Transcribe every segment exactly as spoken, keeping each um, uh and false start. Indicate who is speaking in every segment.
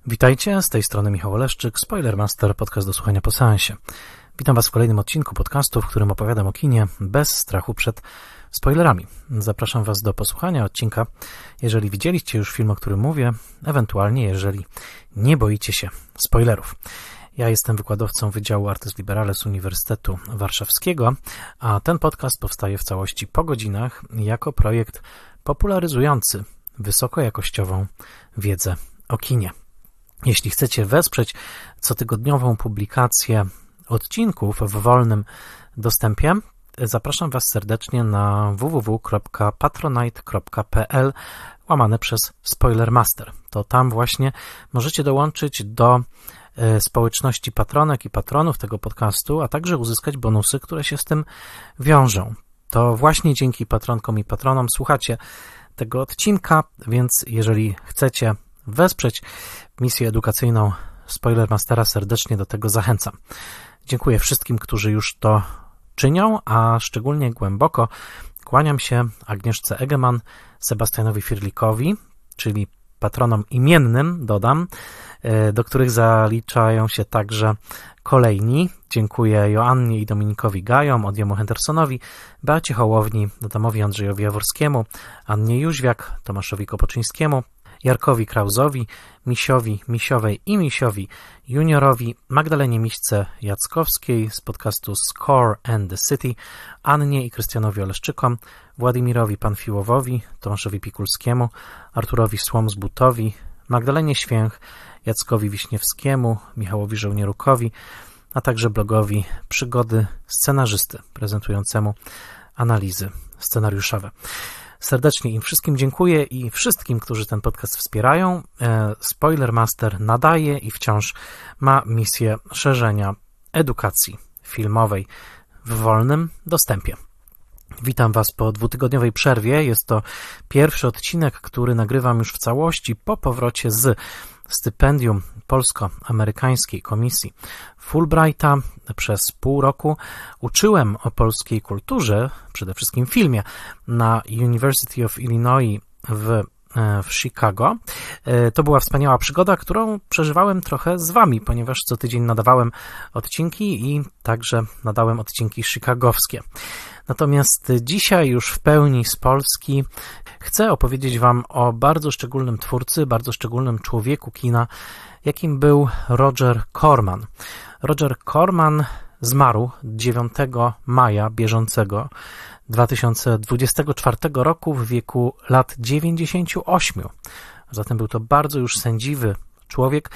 Speaker 1: Witajcie, z tej strony Michał Oleszczyk, Spoilermaster, podcast do słuchania po seansie. Witam Was w kolejnym odcinku podcastu, w którym opowiadam o kinie bez strachu przed spoilerami. Zapraszam Was do posłuchania odcinka, jeżeli widzieliście już film, o którym mówię, ewentualnie jeżeli nie boicie się spoilerów. Ja jestem wykładowcą Wydziału Artes Liberales Uniwersytetu Warszawskiego, a ten podcast powstaje w całości po godzinach jako projekt popularyzujący wysokojakościową wiedzę o kinie. Jeśli chcecie wesprzeć cotygodniową publikację odcinków w wolnym dostępie, zapraszam Was serdecznie na w w w kropka patronite kropka p l łamane przez Spoilermaster. To tam właśnie możecie dołączyć do społeczności patronek i patronów tego podcastu, a także uzyskać bonusy, które się z tym wiążą. To właśnie dzięki patronkom i patronom słuchacie tego odcinka, więc jeżeli chcecie wesprzeć misję edukacyjną Spoilermastera, serdecznie do tego zachęcam. Dziękuję wszystkim, którzy już to czynią, a szczególnie głęboko kłaniam się Agnieszce Egeman, Sebastianowi Firlikowi, czyli patronom imiennym, dodam, do których zaliczają się także kolejni. Dziękuję Joannie i Dominikowi Gajom, Odiemu Hendersonowi, Beacie Hołowni, Adamowi Andrzejowi Jaworskiemu, Annie Jóźwiak, Tomaszowi Kopoczyńskiemu, Jarkowi Krauzowi, Misiowi, Misiowej i Misiowi Juniorowi, Magdalenie Miśce Jackowskiej z podcastu Score and the City, Annie i Krystianowi Oleszczykom, Władimirowi Panfiłowowi, Tomaszowi Pikulskiemu, Arturowi Słomsbutowi, Magdalenie Święch, Jackowi Wiśniewskiemu, Michałowi Żołnierukowi, a także blogowi Przygody Scenarzysty, prezentującemu analizy scenariuszowe. Serdecznie im wszystkim dziękuję i wszystkim, którzy ten podcast wspierają. Spoilermaster nadaje i wciąż ma misję szerzenia edukacji filmowej w wolnym dostępie. Witam Was po dwutygodniowej przerwie. Jest to pierwszy odcinek, który nagrywam już w całości po powrocie z stypendium polsko-amerykańskiej komisji Fulbrighta. Przez pół roku uczyłem o polskiej kulturze, przede wszystkim filmie, na University of Illinois w, w Chicago. To była wspaniała przygoda, którą przeżywałem trochę z Wami, ponieważ co tydzień nadawałem odcinki i także nadałem odcinki chicagowskie. Natomiast dzisiaj już w pełni z Polski chcę opowiedzieć Wam o bardzo szczególnym twórcy, bardzo szczególnym człowieku kina, jakim był Roger Corman. Roger Corman zmarł dziewiątego maja bieżącego dwa tysiące dwudziestego czwartego roku w wieku lat dziewięćdziesięciu ośmiu. Zatem był to bardzo już sędziwy człowiek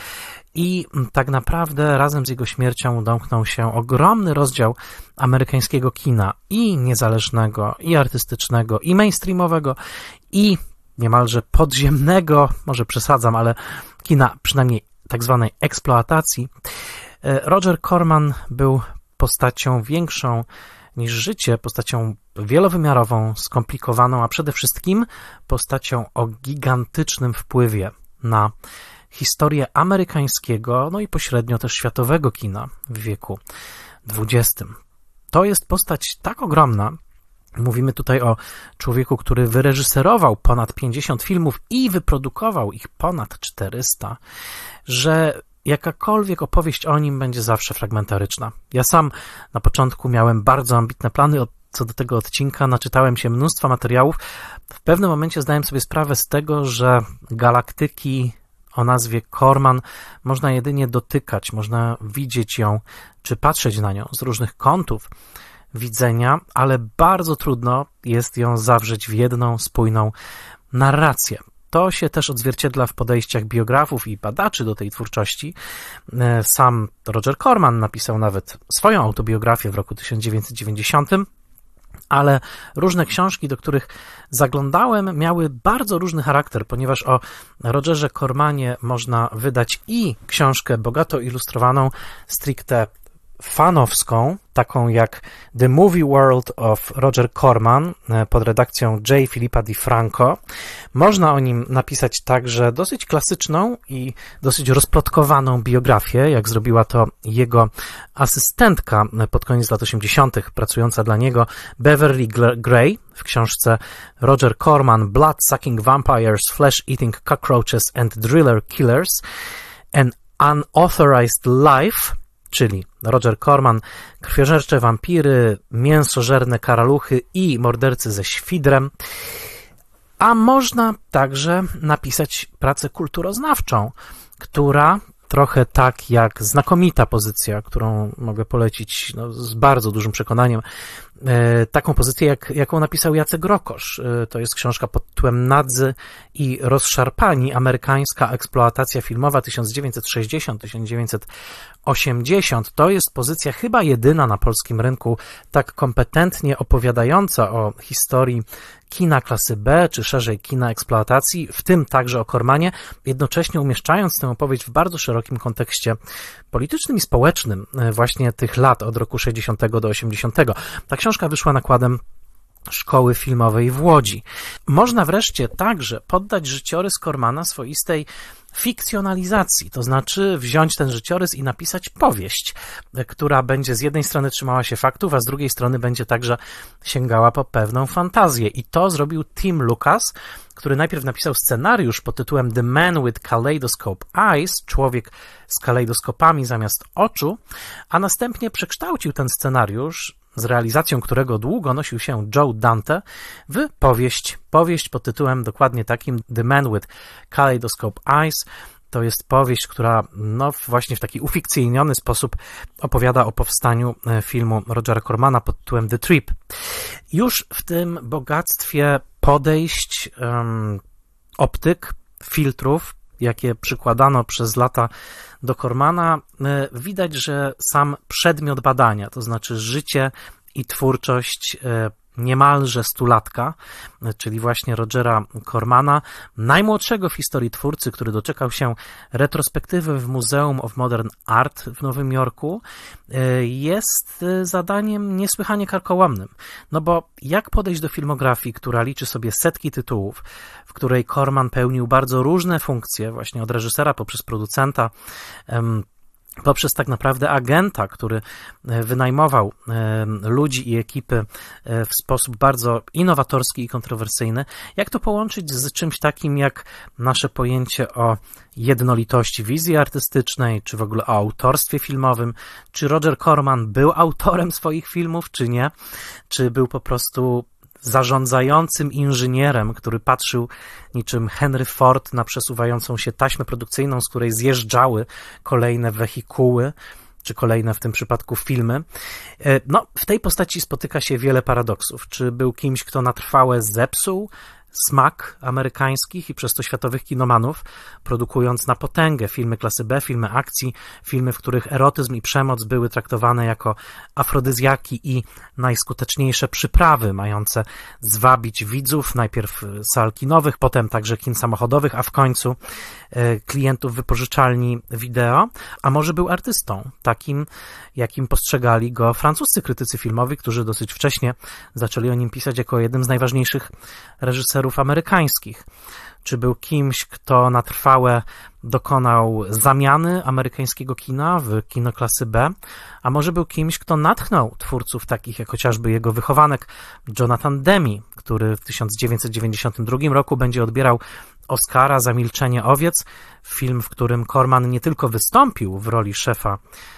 Speaker 1: i tak naprawdę razem z jego śmiercią domknął się ogromny rozdział amerykańskiego kina i niezależnego, i artystycznego, i mainstreamowego, i niemalże podziemnego, może przesadzam, ale kina przynajmniej tak zwanej eksploatacji. Roger Corman był postacią większą niż życie, postacią wielowymiarową, skomplikowaną, a przede wszystkim postacią o gigantycznym wpływie na historię amerykańskiego, no i pośrednio też światowego kina w wieku dwudziestym. To jest postać tak ogromna, mówimy tutaj o człowieku, który wyreżyserował ponad pięćdziesiąt filmów i wyprodukował ich ponad czterysta, że jakakolwiek opowieść o nim będzie zawsze fragmentaryczna. Ja sam na początku miałem bardzo ambitne plany co do tego odcinka, naczytałem się mnóstwa materiałów. W pewnym momencie zdałem sobie sprawę z tego, że galaktyki o nazwie Corman można jedynie dotykać, można widzieć ją, czy patrzeć na nią z różnych kątów widzenia, ale bardzo trudno jest ją zawrzeć w jedną spójną narrację. To się też odzwierciedla w podejściach biografów i badaczy do tej twórczości. Sam Roger Corman napisał nawet swoją autobiografię w roku tysiąc dziewięćset dziewięćdziesiątym, ale różne książki, do których zaglądałem, miały bardzo różny charakter, ponieważ o Rogerze Cormanie można wydać i książkę bogato ilustrowaną, stricte fanowską, taką jak The Movie World of Roger Corman pod redakcją J. Philippa DiFranco. Można o nim napisać także dosyć klasyczną i dosyć rozplotkowaną biografię, jak zrobiła to jego asystentka pod koniec lat osiemdziesiątych, pracująca dla niego Beverly Gray w książce Roger Corman Blood-Sucking Vampires, Flesh-Eating Cockroaches and Driller Killers. An Unauthorized Life, czyli Roger Corman, krwiożercze wampiry, mięsożerne karaluchy i mordercy ze świdrem. A można także napisać pracę kulturoznawczą, która trochę tak jak znakomita pozycja, którą mogę polecić no, z bardzo dużym przekonaniem, e, taką pozycję, jak, jaką napisał Jacek Rokosz. E, to jest książka pod tytułem Nadzy i rozszarpani, amerykańska eksploatacja filmowa tysiąc dziewięćset sześćdziesiąt do tysiąc dziewięćset osiemdziesiąt. To jest pozycja chyba jedyna na polskim rynku tak kompetentnie opowiadająca o historii kina klasy B, czy szerzej kina eksploatacji, w tym także o Cormanie, jednocześnie umieszczając tę opowieść w bardzo szerokim kontekście politycznym i społecznym właśnie tych lat od roku sześćdziesiątego do osiemdziesiątego. Ta książka wyszła nakładem Szkoły Filmowej w Łodzi. Można wreszcie także poddać życiorys Cormana swoistej fikcjonalizacji, to znaczy wziąć ten życiorys i napisać powieść, która będzie z jednej strony trzymała się faktów, a z drugiej strony będzie także sięgała po pewną fantazję. I to zrobił Tim Lucas, który najpierw napisał scenariusz pod tytułem The Man with Kaleidoscope Eyes, człowiek z kalejdoskopami zamiast oczu, a następnie przekształcił ten scenariusz, z realizacją którego długo nosił się Joe Dante, w powieść. Powieść pod tytułem dokładnie takim The Man with Kaleidoscope Eyes. To jest powieść, która no właśnie w taki ufikcyjniony sposób opowiada o powstaniu filmu Rogera Cormana pod tytułem The Trip. Już w tym bogactwie podejść, um, optyk, filtrów, jakie przykładano przez lata do Cormana, widać, że sam przedmiot badania, to znaczy życie i twórczość niemalże stulatka, czyli właśnie Rogera Cormana, najmłodszego w historii twórcy, który doczekał się retrospektywy w Museum of Modern Art w Nowym Jorku, jest zadaniem niesłychanie karkołomnym. No bo jak podejść do filmografii, która liczy sobie setki tytułów, w której Corman pełnił bardzo różne funkcje, właśnie od reżysera poprzez producenta, poprzez tak naprawdę agenta, który wynajmował ludzi i ekipy w sposób bardzo innowatorski i kontrowersyjny. Jak to połączyć z czymś takim jak nasze pojęcie o jednolitości wizji artystycznej, czy w ogóle o autorstwie filmowym? Czy Roger Corman był autorem swoich filmów, czy nie? Czy był po prostu zarządzającym inżynierem, który patrzył niczym Henry Ford na przesuwającą się taśmę produkcyjną, z której zjeżdżały kolejne wehikuły, czy kolejne w tym przypadku filmy. No, w tej postaci spotyka się wiele paradoksów. Czy był kimś, kto na trwałe zepsuł smak amerykańskich i przez to światowych kinomanów, produkując na potęgę filmy klasy B, filmy akcji, filmy, w których erotyzm i przemoc były traktowane jako afrodyzjaki i najskuteczniejsze przyprawy mające zwabić widzów, najpierw sal kinowych, potem także kin samochodowych, a w końcu klientów wypożyczalni wideo. A może był artystą, takim jakim postrzegali go francuscy krytycy filmowi, którzy dosyć wcześnie zaczęli o nim pisać jako jednym z najważniejszych reżyserów amerykańskich. Czy był kimś, kto na trwałe dokonał zamiany amerykańskiego kina w kino klasy B, a może był kimś, kto natchnął twórców takich jak chociażby jego wychowanek Jonathan Demme, który w tysiąc dziewięćset dziewięćdziesiątym drugim roku będzie odbierał Oscara za Milczenie owiec, film, w którym Corman nie tylko wystąpił w roli szefa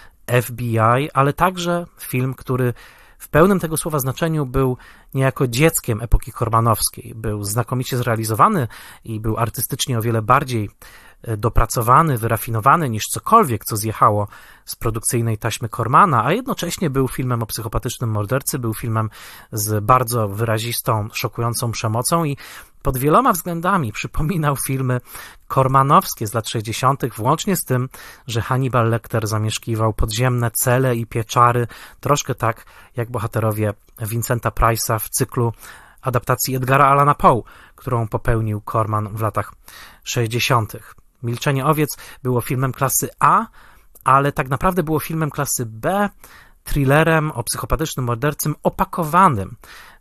Speaker 1: F B I, ale także film, który w pełnym tego słowa znaczeniu był niejako dzieckiem epoki cormanowskiej. Był znakomicie zrealizowany i był artystycznie o wiele bardziej dopracowany, wyrafinowany niż cokolwiek, co zjechało z produkcyjnej taśmy Cormana, a jednocześnie był filmem o psychopatycznym mordercy, był filmem z bardzo wyrazistą, szokującą przemocą i pod wieloma względami przypominał filmy cormanowskie z lat sześćdziesiątych, włącznie z tym, że Hannibal Lecter zamieszkiwał podziemne cele i pieczary, troszkę tak jak bohaterowie Vincenta Price'a w cyklu adaptacji Edgara Allana Poe, którą popełnił Corman w latach sześćdziesiątych. Milczenie owiec było filmem klasy A, ale tak naprawdę było filmem klasy B, thrillerem o psychopatycznym mordercym opakowanym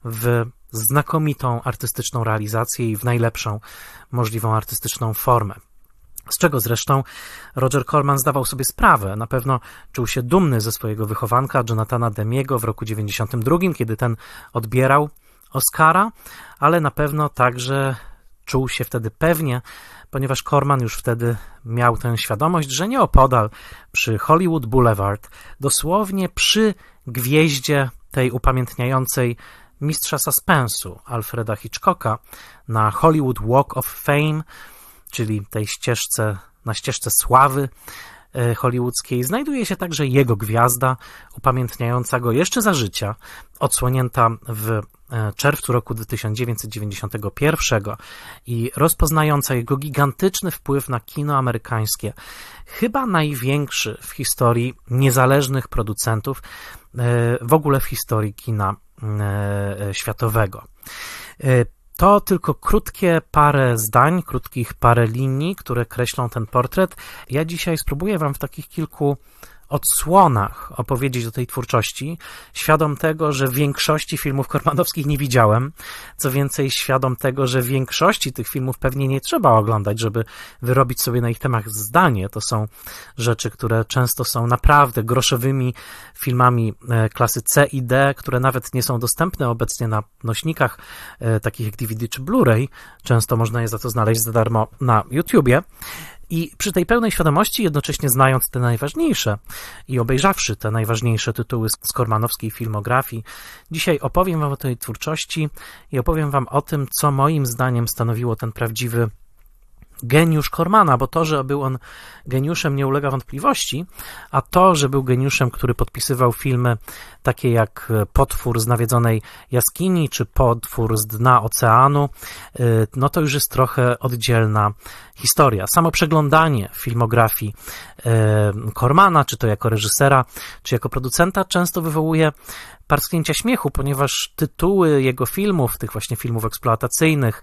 Speaker 1: w znakomitą artystyczną realizację i w najlepszą możliwą artystyczną formę. Z czego zresztą Roger Corman zdawał sobie sprawę. Na pewno czuł się dumny ze swojego wychowanka Jonathana Demiego w roku dziewięćdziesiątym drugim, kiedy ten odbierał Oscara, ale na pewno także czuł się wtedy pewnie, ponieważ Corman już wtedy miał tę świadomość, że nieopodal przy Hollywood Boulevard, dosłownie przy gwieździe tej upamiętniającej mistrza suspensu Alfreda Hitchcocka na Hollywood Walk of Fame, czyli tej ścieżce, na ścieżce sławy hollywoodzkiej, znajduje się także jego gwiazda, upamiętniająca go jeszcze za życia, odsłonięta w czerwcu roku tysiąc dziewięćset dziewięćdziesiątego pierwszego i rozpoznająca jego gigantyczny wpływ na kino amerykańskie, chyba największy w historii niezależnych producentów, w ogóle w historii kina światowego. To tylko krótkie parę zdań, krótkich parę linii, które kreślą ten portret. Ja dzisiaj spróbuję wam w takich kilku odsłonach opowiedzieć o tej twórczości, świadom tego, że większości filmów kormanowskich nie widziałem, co więcej świadom tego, że większości tych filmów pewnie nie trzeba oglądać, żeby wyrobić sobie na ich temat zdanie. To są rzeczy, które często są naprawdę groszowymi filmami klasy C i D, które nawet nie są dostępne obecnie na nośnikach takich jak D V D czy Blu-ray. Często można je za to znaleźć za darmo na YouTubie. I przy tej pełnej świadomości, jednocześnie znając te najważniejsze i obejrzawszy te najważniejsze tytuły z kormanowskiej filmografii, dzisiaj opowiem wam o tej twórczości i opowiem wam o tym, co moim zdaniem stanowiło ten prawdziwy geniusz Cormana, bo to, że był on geniuszem, nie ulega wątpliwości, a to, że był geniuszem, który podpisywał filmy takie jak Potwór z nawiedzonej jaskini, czy Potwór z dna oceanu, no to już jest trochę oddzielna historia. Samo przeglądanie filmografii Cormana, czy to jako reżysera, czy jako producenta, często wywołuje parsknięcia śmiechu, ponieważ tytuły jego filmów, tych właśnie filmów eksploatacyjnych,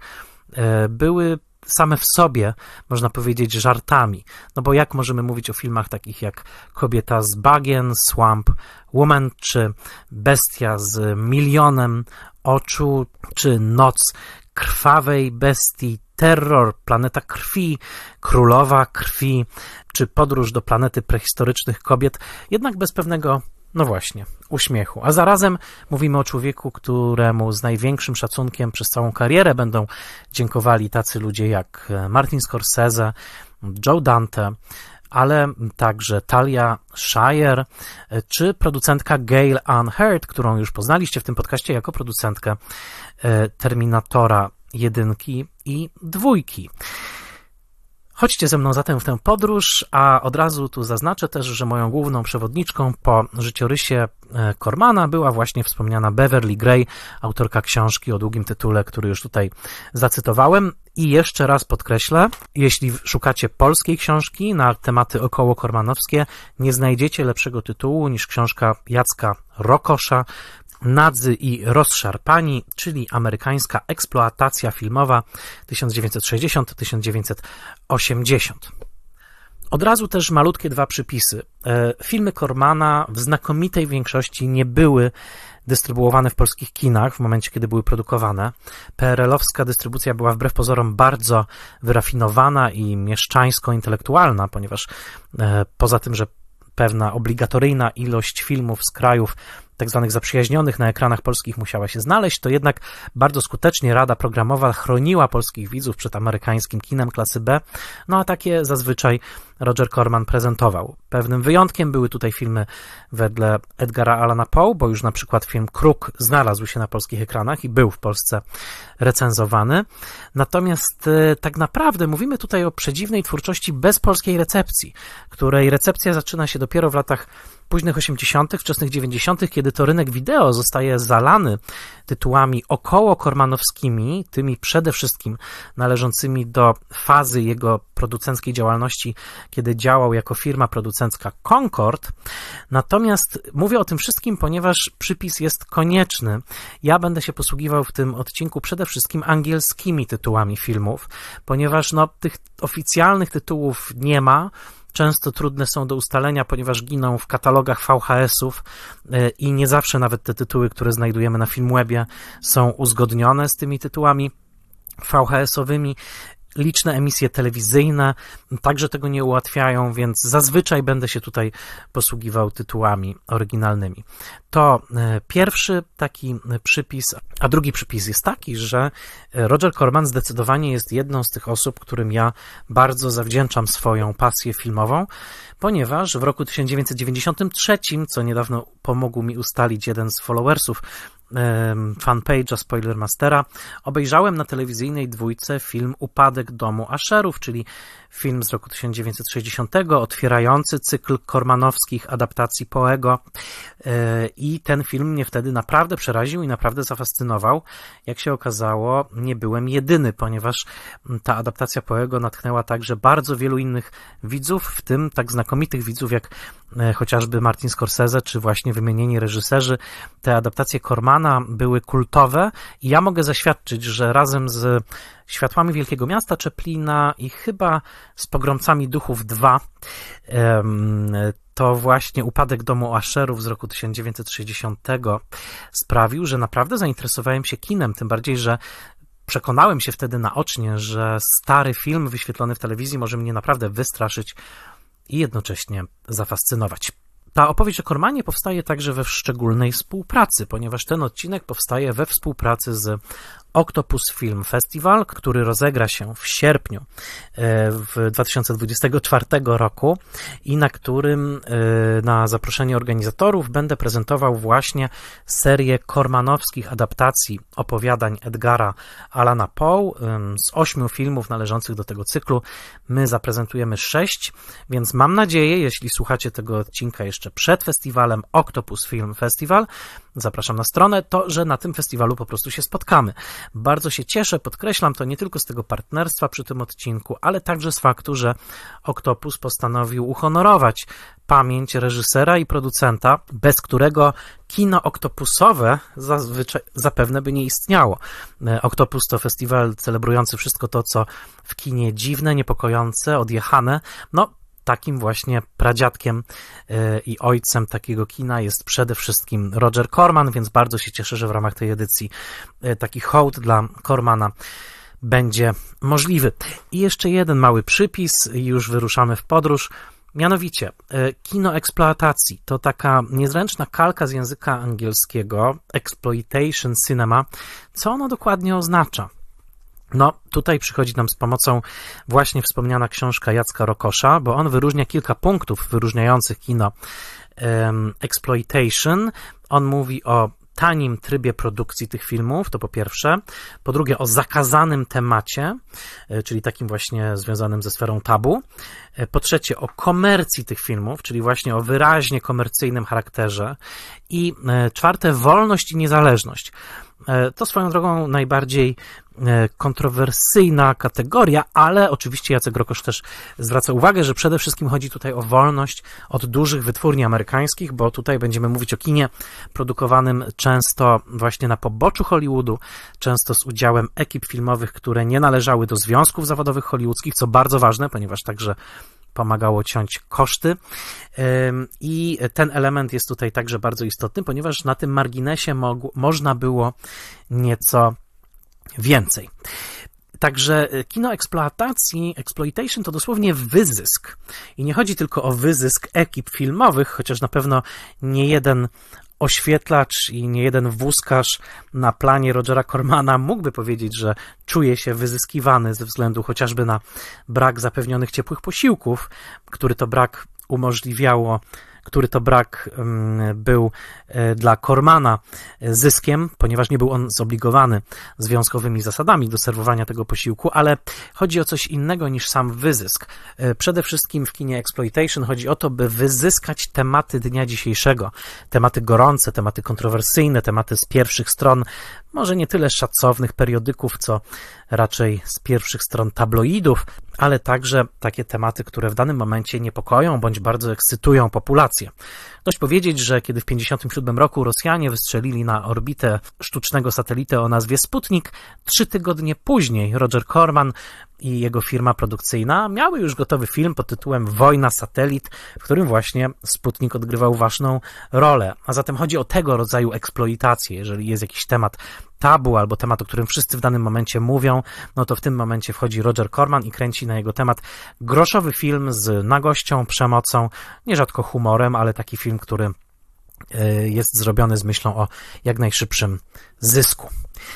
Speaker 1: były same w sobie, można powiedzieć, żartami. No bo jak możemy mówić o filmach takich jak Kobieta z bagien, Swamp Woman, czy Bestia z milionem oczu, czy Noc krwawej bestii, Terror, Planeta krwi, Królowa krwi, czy Podróż do planety prehistorycznych kobiet, jednak bez pewnego, no właśnie, uśmiechu. A zarazem mówimy o człowieku, któremu z największym szacunkiem przez całą karierę będą dziękowali tacy ludzie jak Martin Scorsese, Joe Dante, ale także Talia Shire, czy producentka Gail Ann Hurd, którą już poznaliście w tym podcaście jako producentkę Terminatora jedynki i dwójki. Chodźcie ze mną zatem w tę podróż, a od razu tu zaznaczę też, że moją główną przewodniczką po życiorysie Cormana była właśnie wspomniana Beverly Gray, autorka książki o długim tytule, który już tutaj zacytowałem. I jeszcze raz podkreślę, jeśli szukacie polskiej książki na tematy około kormanowskie, nie znajdziecie lepszego tytułu niż książka Jacka Rokosza, Nadzy i rozszarpani, czyli amerykańska eksploatacja filmowa tysiąc dziewięćset sześćdziesiąt do tysiąc dziewięćset osiemdziesiąt. Od razu też malutkie dwa przypisy. Filmy Cormana w znakomitej większości nie były dystrybuowane w polskich kinach w momencie, kiedy były produkowane. P R L-owska dystrybucja była wbrew pozorom bardzo wyrafinowana i mieszczańsko-intelektualna, ponieważ poza tym, że pewna obligatoryjna ilość filmów z krajów tak zwanych zaprzyjaźnionych na ekranach polskich musiała się znaleźć, to jednak bardzo skutecznie Rada Programowa chroniła polskich widzów przed amerykańskim kinem klasy B, no a takie zazwyczaj Roger Corman prezentował. Pewnym wyjątkiem były tutaj filmy wedle Edgara Allana Poe, bo już na przykład film Kruk znalazł się na polskich ekranach i był w Polsce recenzowany. Natomiast tak naprawdę mówimy tutaj o przedziwnej twórczości bez polskiej recepcji, której recepcja zaczyna się dopiero w latach późnych osiemdziesiątych, wczesnych dziewięćdziesiątych, kiedy to rynek wideo zostaje zalany tytułami około kormanowskimi, tymi przede wszystkim należącymi do fazy jego producenckiej działalności, kiedy działał jako firma producencka Concord. Natomiast mówię o tym wszystkim, ponieważ przypis jest konieczny. Ja będę się posługiwał w tym odcinku przede wszystkim angielskimi tytułami filmów, ponieważ no, tych oficjalnych tytułów nie ma. Często trudne są do ustalenia, ponieważ giną w katalogach V H S-ów i nie zawsze nawet te tytuły, które znajdujemy na Filmwebie, są uzgodnione z tymi tytułami V H S-owymi. liczne emisje telewizyjne także tego nie ułatwiają, więc zazwyczaj będę się tutaj posługiwał tytułami oryginalnymi. To pierwszy taki przypis, a drugi przypis jest taki, że Roger Corman zdecydowanie jest jedną z tych osób, którym ja bardzo zawdzięczam swoją pasję filmową, ponieważ w roku tysiąc dziewięćset dziewięćdziesiątym trzecim, co niedawno pomógł mi ustalić jeden z followersów fanpage'a Spoilermastera, obejrzałem na telewizyjnej dwójce film Upadek domu Asherów, czyli film z roku tysiąc dziewięćset sześćdziesiątego, otwierający cykl kormanowskich adaptacji Poego, i ten film mnie wtedy naprawdę przeraził i naprawdę zafascynował. Jak się okazało, nie byłem jedyny, ponieważ ta adaptacja Poego natchnęła także bardzo wielu innych widzów, w tym tak znakomitych widzów jak chociażby Martin Scorsese, czy właśnie wymienieni reżyserzy. Te adaptacje Cormana były kultowe i ja mogę zaświadczyć, że razem z Światłami Wielkiego Miasta Chaplina i chyba z Pogromcami Duchów dwa to właśnie Upadek domu Asherów z roku tysiąc dziewięćset sześćdziesiątego sprawił, że naprawdę zainteresowałem się kinem, tym bardziej, że przekonałem się wtedy naocznie, że stary film wyświetlony w telewizji może mnie naprawdę wystraszyć i jednocześnie zafascynować. Ta opowieść o Cormanie powstaje także we szczególnej współpracy, ponieważ ten odcinek powstaje we współpracy z Octopus Film Festival, który rozegra się w sierpniu w dwa tysiące dwudziestego czwartego roku i na którym na zaproszenie organizatorów będę prezentował właśnie serię kormanowskich adaptacji opowiadań Edgara Allana Poe. Z ośmiu filmów należących do tego cyklu my zaprezentujemy sześć, więc mam nadzieję, jeśli słuchacie tego odcinka jeszcze przed festiwalem Octopus Film Festival, zapraszam na stronę, to, że na tym festiwalu po prostu się spotkamy. Bardzo się cieszę, podkreślam to nie tylko z tego partnerstwa przy tym odcinku, ale także z faktu, że Octopus postanowił uhonorować pamięć reżysera i producenta, bez którego kino oktopusowe zazwyczaj zapewne by nie istniało. Octopus to festiwal celebrujący wszystko to, co w kinie dziwne, niepokojące, odjechane. No, takim właśnie pradziadkiem i ojcem takiego kina jest przede wszystkim Roger Corman, więc bardzo się cieszę, że w ramach tej edycji taki hołd dla Cormana będzie możliwy. I jeszcze jeden mały przypis i już wyruszamy w podróż. Mianowicie, kino eksploatacji to taka niezręczna kalka z języka angielskiego, exploitation cinema. Co ono dokładnie oznacza? No, tutaj przychodzi nam z pomocą właśnie wspomniana książka Jacka Rokosza, bo on wyróżnia kilka punktów wyróżniających kino um, exploitation. On mówi o tanim trybie produkcji tych filmów, to po pierwsze. Po drugie, o zakazanym temacie, czyli takim właśnie związanym ze sferą tabu. Po trzecie, o komercji tych filmów, czyli właśnie o wyraźnie komercyjnym charakterze. I czwarte, wolność i niezależność. To swoją drogą najbardziej kontrowersyjna kategoria, ale oczywiście Jacek Rokosz też zwraca uwagę, że przede wszystkim chodzi tutaj o wolność od dużych wytwórni amerykańskich, bo tutaj będziemy mówić o kinie produkowanym często właśnie na poboczu Hollywoodu, często z udziałem ekip filmowych, które nie należały do związków zawodowych hollywoodzkich, co bardzo ważne, ponieważ także pomagało ciąć koszty i ten element jest tutaj także bardzo istotny, ponieważ na tym marginesie mo- można było nieco więcej. Także kino eksploatacji, exploitation to dosłownie wyzysk. I nie chodzi tylko o wyzysk ekip filmowych, chociaż na pewno nie jeden oświetlacz i nie jeden wózkarz na planie Rogera Cormana mógłby powiedzieć, że czuje się wyzyskiwany ze względu chociażby na brak zapewnionych ciepłych posiłków, który to brak umożliwiało który to brak był dla Cormana zyskiem, ponieważ nie był on zobligowany związkowymi zasadami do serwowania tego posiłku, ale chodzi o coś innego niż sam wyzysk. Przede wszystkim w kinie exploitation chodzi o to, by wyzyskać tematy dnia dzisiejszego, tematy gorące, tematy kontrowersyjne, tematy z pierwszych stron, może nie tyle szacownych periodyków, co raczej z pierwszych stron tabloidów, ale także takie tematy, które w danym momencie niepokoją bądź bardzo ekscytują populację. Dość powiedzieć, że kiedy w tysiąc dziewięćset pięćdziesiątym siódmym roku Rosjanie wystrzelili na orbitę sztucznego satelitę o nazwie Sputnik, trzy tygodnie później Roger Corman i jego firma produkcyjna miały już gotowy film pod tytułem Wojna satelit, w którym właśnie Sputnik odgrywał ważną rolę. A zatem chodzi o tego rodzaju eksploitację. Jeżeli jest jakiś temat tabu albo temat, o którym wszyscy w danym momencie mówią, no to w tym momencie wchodzi Roger Corman i kręci na jego temat groszowy film z nagością, przemocą, nierzadko humorem, ale taki film, który jest zrobiony z myślą o jak najszybszym zysku.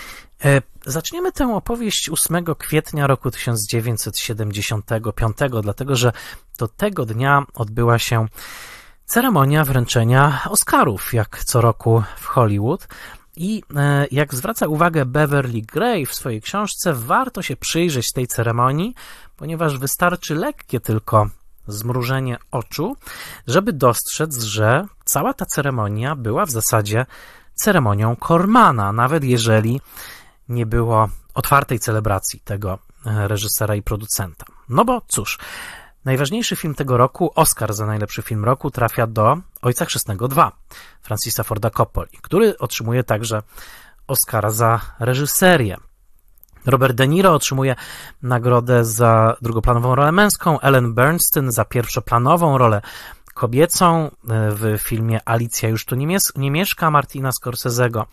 Speaker 1: Zaczniemy tę opowieść ósmego kwietnia roku tysiąc dziewięćset siedemdziesiątego piątego, dlatego że do tego dnia odbyła się ceremonia wręczenia Oscarów, jak co roku w Hollywood. I jak zwraca uwagę Beverly Gray w swojej książce, warto się przyjrzeć tej ceremonii, ponieważ wystarczy lekkie tylko zmrużenie oczu, żeby dostrzec, że cała ta ceremonia była w zasadzie ceremonią Cormana, nawet jeżeli nie było otwartej celebracji tego reżysera i producenta. No bo cóż, najważniejszy film tego roku, Oscar za najlepszy film roku, trafia do Ojca Chrzestnego dwa, Francisa Forda Coppoli, który otrzymuje także Oscara za reżyserię. Robert De Niro otrzymuje nagrodę za drugoplanową rolę męską, Ellen Burstyn za pierwszoplanową rolę kobiecą w filmie Alicja już tu nie, nie mieszka Martina Scorsese'ego.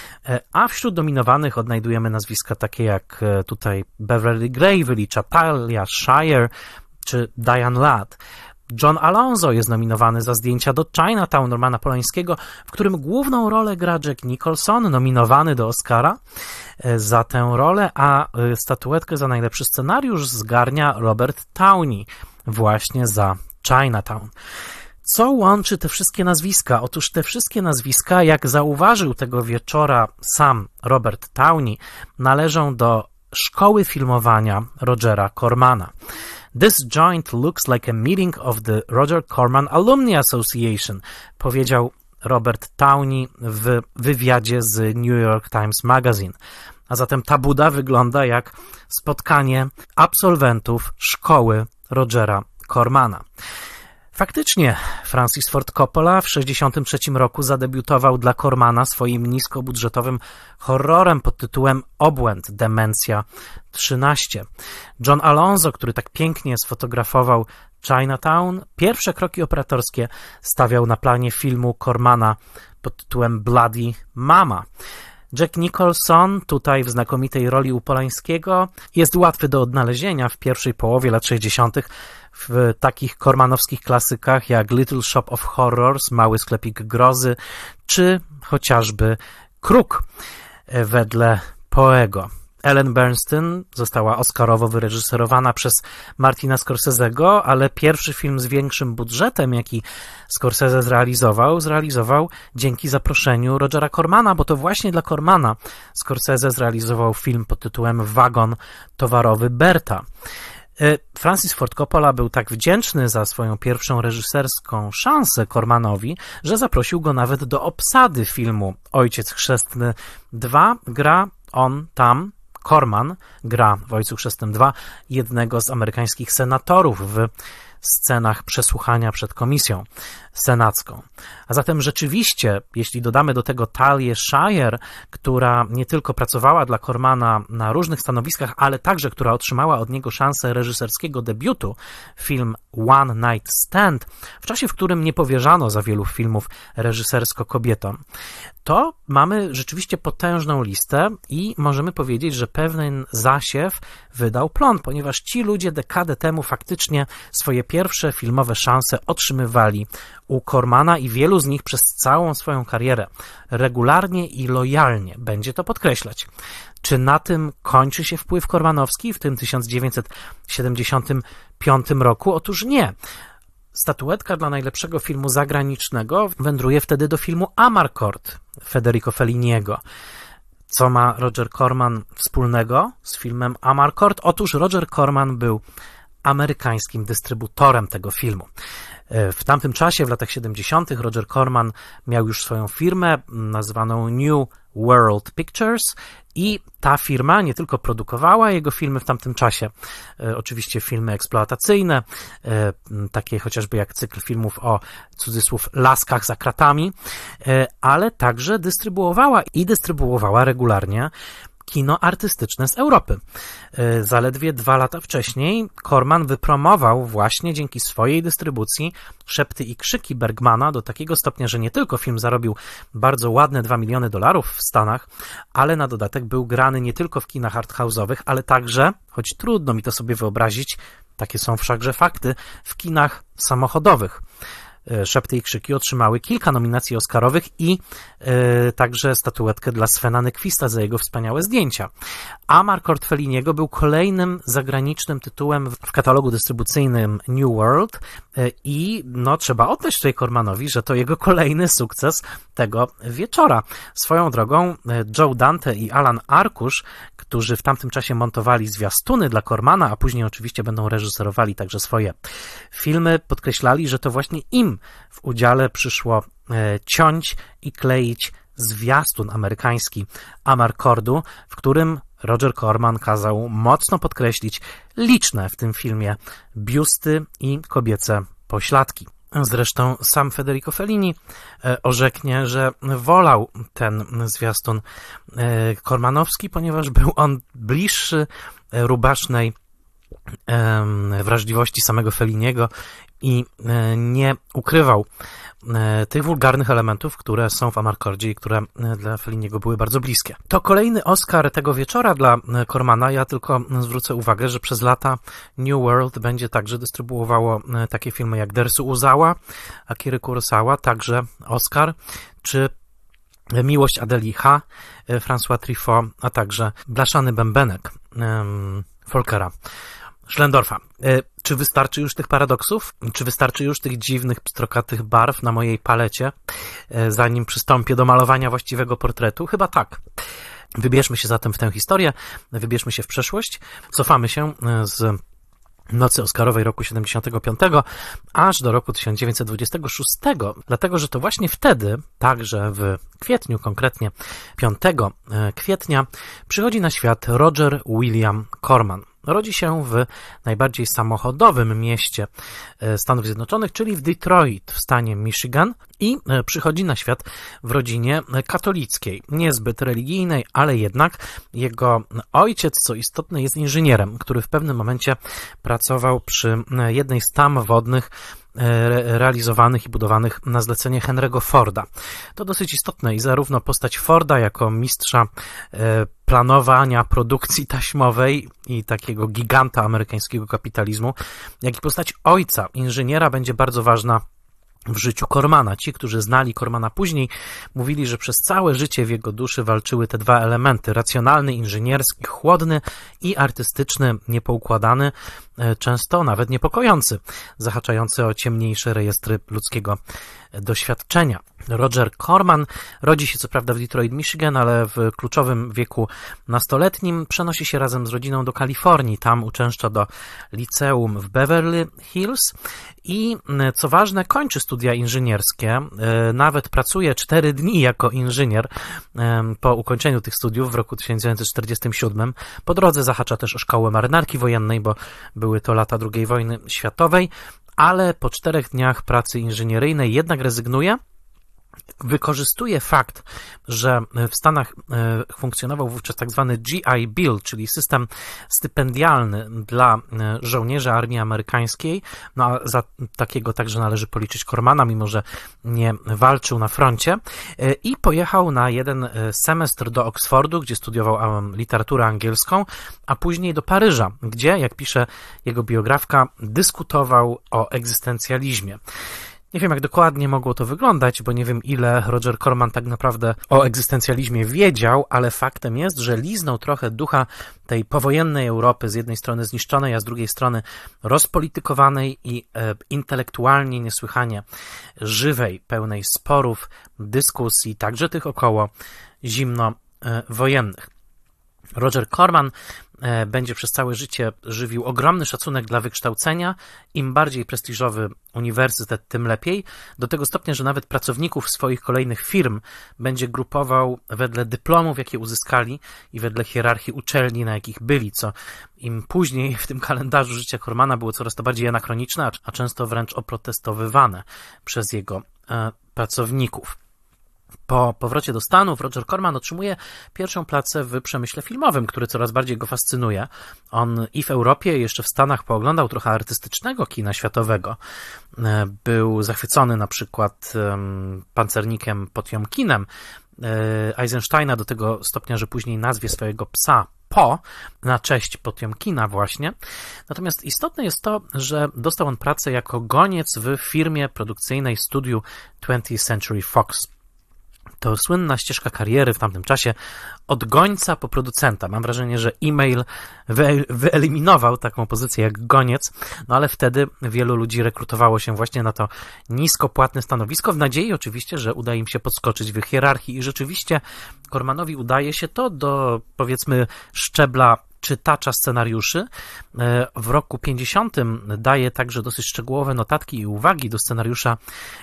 Speaker 1: A wśród dominowanych odnajdujemy nazwiska takie jak tutaj Beverly Gray wylicza, Talia Shire czy Diane Ladd. John Alonzo jest nominowany za zdjęcia do Chinatown Romana Polańskiego, w którym główną rolę gra Jack Nicholson, nominowany do Oscara za tę rolę, a statuetkę za najlepszy scenariusz zgarnia Robert Downey właśnie za Chinatown. Co łączy te wszystkie nazwiska? Otóż te wszystkie nazwiska, jak zauważył tego wieczora sam Robert Downey, należą do szkoły filmowania Rogera Cormana. This joint looks like a meeting of the Roger Corman Alumni Association, powiedział Robert Downey w wywiadzie z New York Times Magazine. A zatem ta buda wygląda jak spotkanie absolwentów szkoły Rogera Cormana. Faktycznie Francis Ford Coppola w tysiąc dziewięćset sześćdziesiątym trzecim roku zadebiutował dla Cormana swoim niskobudżetowym horrorem pod tytułem Obłęd, Demencja trzynaście. John Alonzo, który tak pięknie sfotografował Chinatown, pierwsze kroki operatorskie stawiał na planie filmu Cormana pod tytułem Bloody Mama. Jack Nicholson, tutaj w znakomitej roli u Polańskiego, jest łatwy do odnalezienia w pierwszej połowie lat sześćdziesiątych w takich kormanowskich klasykach jak Little Shop of Horrors, Mały sklepik grozy, czy chociażby Kruk wedle Poego. Ellen Burstyn została oscarowo wyreżyserowana przez Martina Scorsese'ego, ale pierwszy film z większym budżetem, jaki Scorsese zrealizował, zrealizował dzięki zaproszeniu Rogera Cormana, bo to właśnie dla Cormana Scorsese zrealizował film pod tytułem Wagon towarowy Berta. Francis Ford Coppola był tak wdzięczny za swoją pierwszą reżyserską szansę Cormanowi, że zaprosił go nawet do obsady filmu Ojciec Chrzestny dwa. Gra on tam, Corman gra w Ojcu Chrzestnym dwa jednego z amerykańskich senatorów w scenach przesłuchania przed komisją senacką. A zatem rzeczywiście, jeśli dodamy do tego Talię Shire, która nie tylko pracowała dla Cormana na różnych stanowiskach, ale także która otrzymała od niego szansę reżyserskiego debiutu, film One Night Stand, w czasie, w którym nie powierzano za wielu filmów reżysersko kobietom, to mamy rzeczywiście potężną listę i możemy powiedzieć, że pewien zasiew wydał plon, ponieważ ci ludzie dekadę temu faktycznie swoje pierwsze filmowe szanse otrzymywali u Cormana i wielu z nich przez całą swoją karierę regularnie i lojalnie będzie to podkreślać. Czy na tym kończy się wpływ cormanowski w tym tysiąc dziewięćset siedemdziesiątym piątym roku? Otóż nie. Statuetka dla najlepszego filmu zagranicznego wędruje wtedy do filmu Amarcord Federico Felliniego. Co ma Roger Corman wspólnego z filmem Amarcord? Otóż Roger Corman był amerykańskim dystrybutorem tego filmu. W tamtym czasie, w latach siedemdziesiątych, Roger Corman miał już swoją firmę nazwaną New World Pictures i ta firma nie tylko produkowała jego filmy w tamtym czasie, e, oczywiście filmy eksploatacyjne, e, takie chociażby jak cykl filmów o, cudzysłów, laskach za kratami, e, ale także dystrybuowała i dystrybuowała regularnie kino artystyczne z Europy. Zaledwie dwa lata wcześniej Corman wypromował właśnie dzięki swojej dystrybucji Szepty i krzyki Bergmana do takiego stopnia, że nie tylko film zarobił bardzo ładne dwa miliony dolarów w Stanach, ale na dodatek był grany nie tylko w kinach arthouse'owych, ale także, choć trudno mi to sobie wyobrazić, takie są wszakże fakty, w kinach samochodowych. Szepty i krzyki otrzymały kilka nominacji oscarowych i yy, także statuetkę dla Svena Nykvista za jego wspaniałe zdjęcia. A Marcord Felliniego był kolejnym zagranicznym tytułem w katalogu dystrybucyjnym New World yy, i no, trzeba oddać tutaj Cormanowi, że to jego kolejny sukces tego wieczora. Swoją drogą yy, Joe Dante i Alan Arkusz, którzy w tamtym czasie montowali zwiastuny dla Cormana, a później oczywiście będą reżyserowali także swoje filmy, podkreślali, że to właśnie im w udziale przyszło e, ciąć i kleić zwiastun amerykański Amarcordu, w którym Roger Corman kazał mocno podkreślić liczne w tym filmie biusty i kobiece pośladki. Zresztą sam Federico Fellini e, orzeknie, że wolał ten zwiastun e, kormanowski, ponieważ był on bliższy e, rubasznej wrażliwości samego Felliniego i nie ukrywał tych wulgarnych elementów, które są w Amarcordzie i które dla Felliniego były bardzo bliskie. To kolejny Oscar tego wieczora dla Cormana. Ja tylko zwrócę uwagę, że przez lata New World będzie także dystrybuowało takie filmy jak Dersu Uzawa, Akiry Kurosawa, także Oscar, czy Miłość Adeli H., François Truffaut, a także Blaszany Bębenek Volkera Schlendorfa. Czy wystarczy już tych paradoksów? Czy wystarczy już tych dziwnych, pstrokatych barw na mojej palecie, zanim przystąpię do malowania właściwego portretu? Chyba tak. Wybierzmy się zatem w tę historię, wybierzmy się w przeszłość, cofamy się z nocy Oscarowej roku siedemdziesiątego piątego aż do roku tysiąc dziewięćset dwudziestego szóstego, dlatego że to właśnie wtedy, także w kwietniu, konkretnie piątego kwietnia, przychodzi na świat Roger William Corman. Rodzi się w najbardziej samochodowym mieście Stanów Zjednoczonych, czyli w Detroit w stanie Michigan i przychodzi na świat w rodzinie katolickiej, niezbyt religijnej, ale jednak jego ojciec, co istotne, jest inżynierem, który w pewnym momencie pracował przy jednej z tam wodnych realizowanych i budowanych na zlecenie Henry'ego Forda. To dosyć istotne i zarówno postać Forda jako mistrza planowania produkcji taśmowej i takiego giganta amerykańskiego kapitalizmu, jak i postać ojca, inżyniera, będzie bardzo ważna w życiu Cormana. Ci, którzy znali Cormana później, mówili, że przez całe życie w jego duszy walczyły te dwa elementy, racjonalny, inżynierski, chłodny i artystyczny, niepoukładany, często nawet niepokojący, zahaczający o ciemniejsze rejestry ludzkiego doświadczenia. Roger Corman rodzi się co prawda w Detroit, Michigan, ale w kluczowym wieku nastoletnim przenosi się razem z rodziną do Kalifornii. Tam uczęszcza do liceum w Beverly Hills i, co ważne, kończy studia inżynierskie. Nawet pracuje cztery dni jako inżynier po ukończeniu tych studiów w roku tysiąc dziewięćset czterdziestym siódmym. Po drodze zahacza też o szkołę marynarki wojennej, bo były to lata drugiej wojny światowej, ale po czterech dniach pracy inżynieryjnej jednak rezygnuje. Wykorzystuje fakt, że w Stanach funkcjonował wówczas tak zwany G I Bill, czyli system stypendialny dla żołnierzy armii amerykańskiej. No a za takiego także należy policzyć Cormana, mimo że nie walczył na froncie. I pojechał na jeden semestr do Oksfordu, gdzie studiował literaturę angielską, a później do Paryża, gdzie, jak pisze jego biografka, dyskutował o egzystencjalizmie. Nie wiem, jak dokładnie mogło to wyglądać, bo nie wiem, ile Roger Corman tak naprawdę o egzystencjalizmie wiedział, ale faktem jest, że liznął trochę ducha tej powojennej Europy, z jednej strony zniszczonej, a z drugiej strony rozpolitykowanej i e, intelektualnie niesłychanie żywej, pełnej sporów, dyskusji, także tych około zimnowojennych. Roger Corman będzie przez całe życie żywił ogromny szacunek dla wykształcenia. Im bardziej prestiżowy uniwersytet, tym lepiej. Do tego stopnia, że nawet pracowników swoich kolejnych firm będzie grupował wedle dyplomów, jakie uzyskali i wedle hierarchii uczelni, na jakich byli, co im później w tym kalendarzu życia Cormana było coraz to bardziej anachroniczne, a często wręcz oprotestowywane przez jego pracowników. Po powrocie do Stanów Roger Corman otrzymuje pierwszą pracę w przemyśle filmowym, który coraz bardziej go fascynuje. On i w Europie, i jeszcze w Stanach pooglądał trochę artystycznego kina światowego. Był zachwycony na przykład pancernikiem Potiomkinem Eisensteina do tego stopnia, że później nazwie swojego psa Po, na cześć Potiomkina właśnie. Natomiast istotne jest to, że dostał on pracę jako goniec w firmie produkcyjnej studiu twentieth Century Fox. To słynna ścieżka kariery w tamtym czasie od gońca po producenta. Mam wrażenie, że e-mail wy, wyeliminował taką pozycję jak goniec, no ale wtedy wielu ludzi rekrutowało się właśnie na to niskopłatne stanowisko, w nadziei oczywiście, że uda im się podskoczyć w ich hierarchii i rzeczywiście Cormanowi udaje się to do, powiedzmy, szczebla czytacza scenariuszy. W roku pięćdziesiątym daje także dosyć szczegółowe notatki i uwagi do scenariusza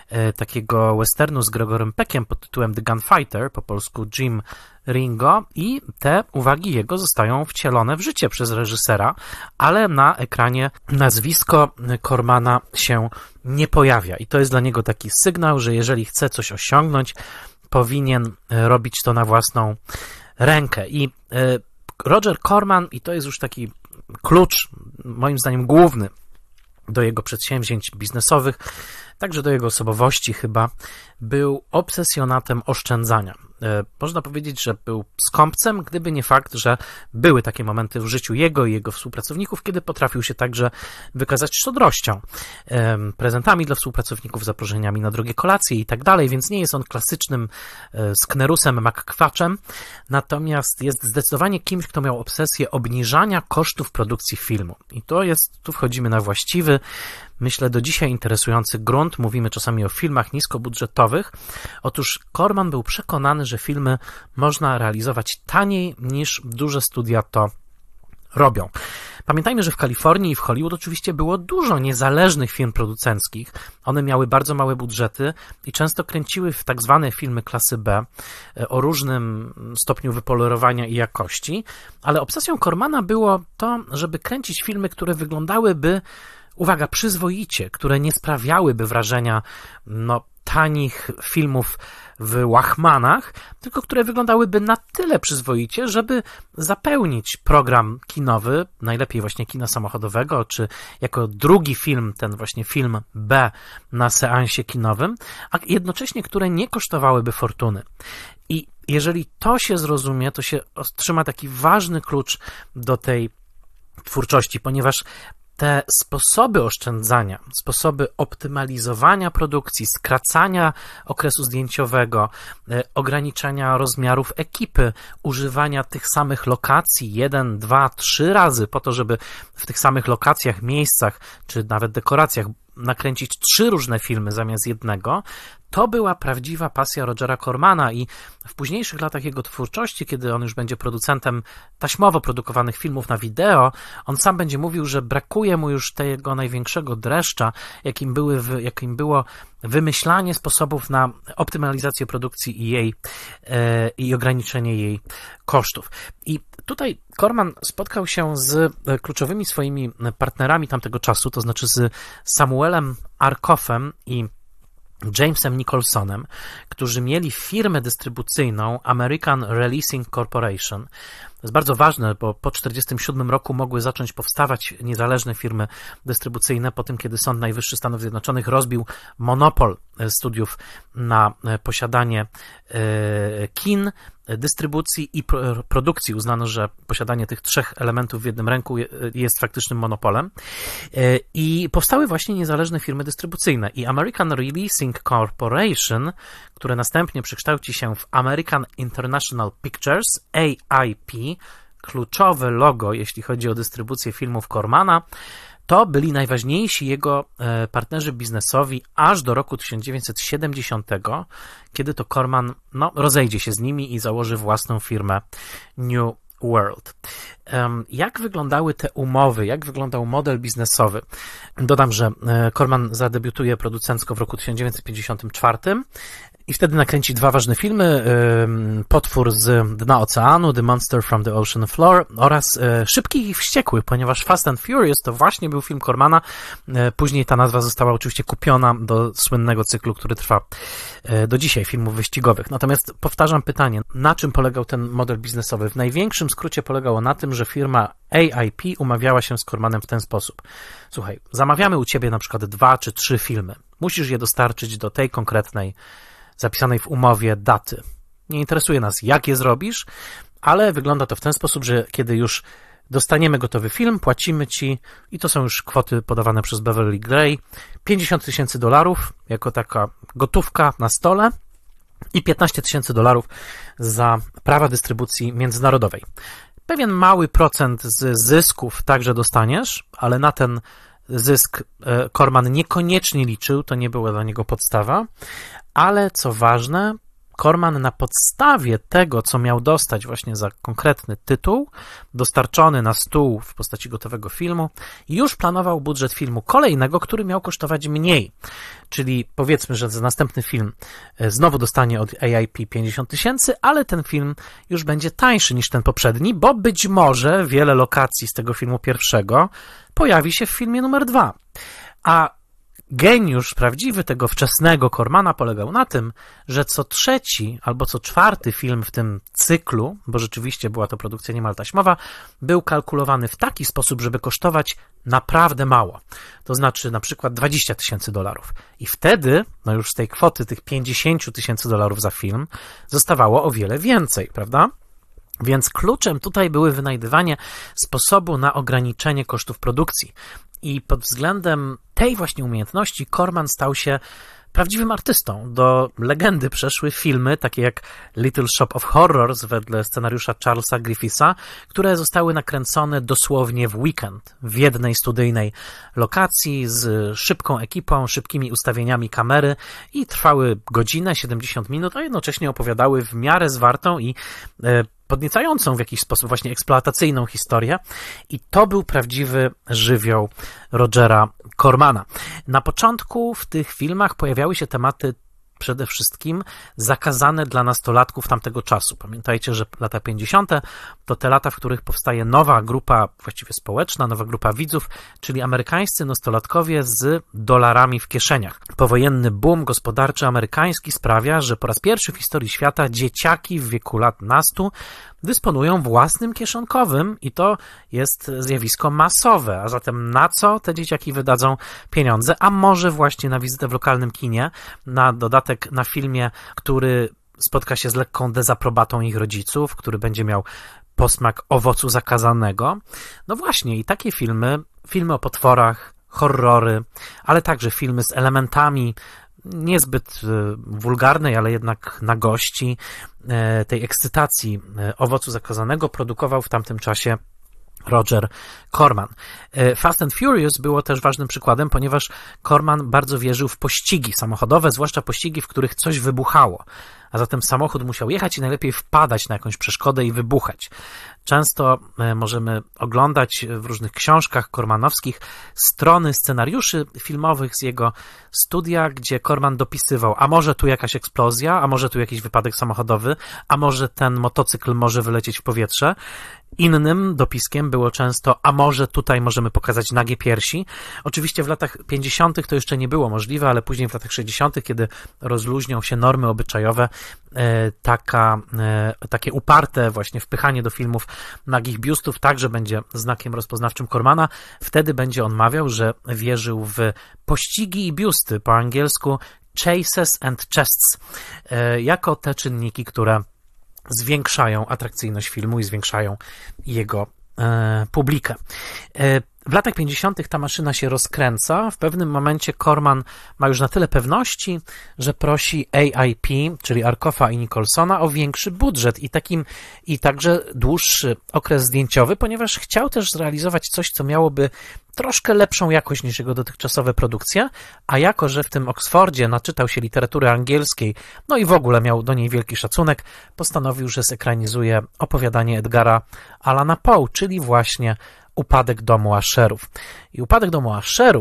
Speaker 1: takiego westernu z Gregorem Peckiem pod tytułem The Gunfighter, po polsku Jim Ringo, i te uwagi jego zostają wcielone w życie przez reżysera, ale na ekranie nazwisko Cormana się nie pojawia i to jest dla niego taki sygnał, że jeżeli chce coś osiągnąć, powinien robić to na własną rękę. I Roger Corman, i to jest już taki klucz, moim zdaniem główny, do jego przedsięwzięć biznesowych, także do jego osobowości chyba, był obsesjonatem oszczędzania. Można powiedzieć, że był skąpcem, gdyby nie fakt, że były takie momenty w życiu jego i jego współpracowników, kiedy potrafił się także wykazać szczodrością, prezentami dla współpracowników, zaproszeniami na drogie kolacje i tak dalej, więc nie jest on klasycznym sknerusem, makkwaczem, natomiast jest zdecydowanie kimś, kto miał obsesję obniżania kosztów produkcji filmu. I to jest, tu wchodzimy na właściwy, myślę, do dzisiaj interesujący grunt. Mówimy czasami o filmach niskobudżetowych. Otóż Corman był przekonany, że filmy można realizować taniej niż duże studia to robią. Pamiętajmy, że w Kalifornii i w Hollywood oczywiście było dużo niezależnych firm producenckich. One miały bardzo małe budżety i często kręciły w tak zwane filmy klasy B o różnym stopniu wypolerowania i jakości, ale obsesją Cormana było to, żeby kręcić filmy, które wyglądałyby, uwaga, przyzwoicie, które nie sprawiałyby wrażenia no, tanich filmów w łachmanach, tylko które wyglądałyby na tyle przyzwoicie, żeby zapełnić program kinowy, najlepiej właśnie kina samochodowego, czy jako drugi film, ten właśnie film B na seansie kinowym, a jednocześnie które nie kosztowałyby fortuny. I jeżeli to się zrozumie, to się otrzyma taki ważny klucz do tej twórczości, ponieważ te sposoby oszczędzania, sposoby optymalizowania produkcji, skracania okresu zdjęciowego, ograniczania rozmiarów ekipy, używania tych samych lokacji jeden, dwa, trzy razy po to, żeby w tych samych lokacjach, miejscach, czy nawet dekoracjach nakręcić trzy różne filmy zamiast jednego, to była prawdziwa pasja Rogera Cormana i w późniejszych latach jego twórczości, kiedy on już będzie producentem taśmowo produkowanych filmów na wideo, on sam będzie mówił, że brakuje mu już tego największego dreszcza, jakim, były, jakim było wymyślanie sposobów na optymalizację produkcji i jej e, i ograniczenie jej kosztów. I tutaj Corman spotkał się z kluczowymi swoimi partnerami tamtego czasu, to znaczy z Samuelem Arkoffem i Jamesem Nicholsonem, którzy mieli firmę dystrybucyjną American Releasing Corporation. To jest bardzo ważne, bo po tysiąc dziewięćset czterdziestym siódmym roku mogły zacząć powstawać niezależne firmy dystrybucyjne, po tym kiedy Sąd Najwyższy Stanów Zjednoczonych rozbił monopol studiów na posiadanie kin, dystrybucji i produkcji. Uznano, że posiadanie tych trzech elementów w jednym ręku jest faktycznym monopolem. I powstały właśnie niezależne firmy dystrybucyjne. I American Releasing Corporation, które następnie przekształci się w American International Pictures, A I P, kluczowe logo, jeśli chodzi o dystrybucję filmów Cormana, to byli najważniejsi jego partnerzy biznesowi aż do roku tysiąc dziewięćset siedemdziesiątego, kiedy to Corman no, rozejdzie się z nimi i założy własną firmę New World. Jak wyglądały te umowy, jak wyglądał model biznesowy? Dodam, że Corman zadebiutuje producencko w roku tysiąc dziewięćset pięćdziesiątym czwartym I wtedy nakręci dwa ważne filmy, Potwór z dna oceanu, The Monster from the Ocean Floor oraz Szybki i Wściekły, ponieważ Fast and Furious to właśnie był film Cormana. Później ta nazwa została oczywiście kupiona do słynnego cyklu, który trwa do dzisiaj, filmów wyścigowych. Natomiast powtarzam pytanie, na czym polegał ten model biznesowy? W największym skrócie polegało na tym, że firma A I P umawiała się z Cormanem w ten sposób. Słuchaj, zamawiamy u ciebie na przykład dwa czy trzy filmy. Musisz je dostarczyć do tej konkretnej, zapisanej w umowie daty. Nie interesuje nas, jak je zrobisz, ale wygląda to w ten sposób, że kiedy już dostaniemy gotowy film, płacimy ci, i to są już kwoty podawane przez Beverly Gray, pięćdziesiąt tysięcy dolarów jako taka gotówka na stole i piętnaście tysięcy dolarów za prawa dystrybucji międzynarodowej. Pewien mały procent z zysków także dostaniesz, ale na ten zysk Corman niekoniecznie liczył, to nie była dla niego podstawa, ale co ważne, Corman na podstawie tego, co miał dostać właśnie za konkretny tytuł, dostarczony na stół w postaci gotowego filmu, już planował budżet filmu kolejnego, który miał kosztować mniej. Czyli powiedzmy, że za następny film znowu dostanie od A I P pięćdziesiąt tysięcy, ale ten film już będzie tańszy niż ten poprzedni, bo być może wiele lokacji z tego filmu pierwszego pojawi się w filmie numer dwa. A geniusz prawdziwy tego wczesnego Cormana polegał na tym, że co trzeci albo co czwarty film w tym cyklu, bo rzeczywiście była to produkcja niemal taśmowa, był kalkulowany w taki sposób, żeby kosztować naprawdę mało. To znaczy na przykład dwadzieścia tysięcy dolarów. I wtedy, no już z tej kwoty tych pięćdziesiąt tysięcy dolarów za film, zostawało o wiele więcej, prawda? Więc kluczem tutaj były wynajdywanie sposobu na ograniczenie kosztów produkcji. I pod względem tej właśnie umiejętności Corman stał się prawdziwym artystą. Do legendy przeszły filmy takie jak Little Shop of Horrors wedle scenariusza Charlesa Griffitha, które zostały nakręcone dosłownie w weekend w jednej studyjnej lokacji z szybką ekipą, szybkimi ustawieniami kamery i trwały godzinę, siedemdziesiąt minut, a jednocześnie opowiadały w miarę zwartą i e, podniecającą w jakiś sposób właśnie eksploatacyjną historię i to był prawdziwy żywioł Rogera Cormana. Na początku w tych filmach pojawiały się tematy przede wszystkim zakazane dla nastolatków tamtego czasu. Pamiętajcie, że lata pięćdziesiąte to te lata, w których powstaje nowa grupa, właściwie społeczna, nowa grupa widzów, czyli amerykańscy nastolatkowie z dolarami w kieszeniach. Powojenny boom gospodarczy amerykański sprawia, że po raz pierwszy w historii świata dzieciaki w wieku lat nastu dysponują własnym kieszonkowym i to jest zjawisko masowe, a zatem na co te dzieciaki wydadzą pieniądze, a może właśnie na wizytę w lokalnym kinie, na dodatek na filmie, który spotka się z lekką dezaprobatą ich rodziców, który będzie miał posmak owocu zakazanego. No właśnie i takie filmy, filmy o potworach, horrory, ale także filmy z elementami niezbyt wulgarnej, ale jednak nagości, tej ekscytacji owocu zakazanego produkował w tamtym czasie Roger Corman. Fast and Furious było też ważnym przykładem, ponieważ Corman bardzo wierzył w pościgi samochodowe, zwłaszcza pościgi, w których coś wybuchało. A zatem samochód musiał jechać i najlepiej wpadać na jakąś przeszkodę i wybuchać. Często możemy oglądać w różnych książkach cormanowskich strony scenariuszy filmowych z jego studia, gdzie Corman dopisywał, a może tu jakaś eksplozja, a może tu jakiś wypadek samochodowy, a może ten motocykl może wylecieć w powietrze. Innym dopiskiem było często, a może tutaj możemy pokazać nagie piersi. Oczywiście w latach pięćdziesiątych to jeszcze nie było możliwe, ale później w latach sześćdziesiątych, kiedy rozluźnią się normy obyczajowe, taka, takie uparte właśnie wpychanie do filmów nagich biustów także będzie znakiem rozpoznawczym Cormana. Wtedy będzie on mawiał, że wierzył w pościgi i biusty, po angielsku chases and chests, jako te czynniki, które zwiększają atrakcyjność filmu i zwiększają jego e, publikę. E, w latach pięćdziesiątych ta maszyna się rozkręca. W pewnym momencie Corman ma już na tyle pewności, że prosi A I P, czyli Arkofa i Nicholsona, o większy budżet i takim i także dłuższy okres zdjęciowy, ponieważ chciał też zrealizować coś, co miałoby troszkę lepszą jakość niż jego dotychczasowe produkcje, a jako, że w tym Oksfordzie naczytał się literatury angielskiej, no i w ogóle miał do niej wielki szacunek, postanowił, że zekranizuje opowiadanie Edgara Allana Poe, czyli właśnie Upadek domu Asherów. I Upadek domu Asherów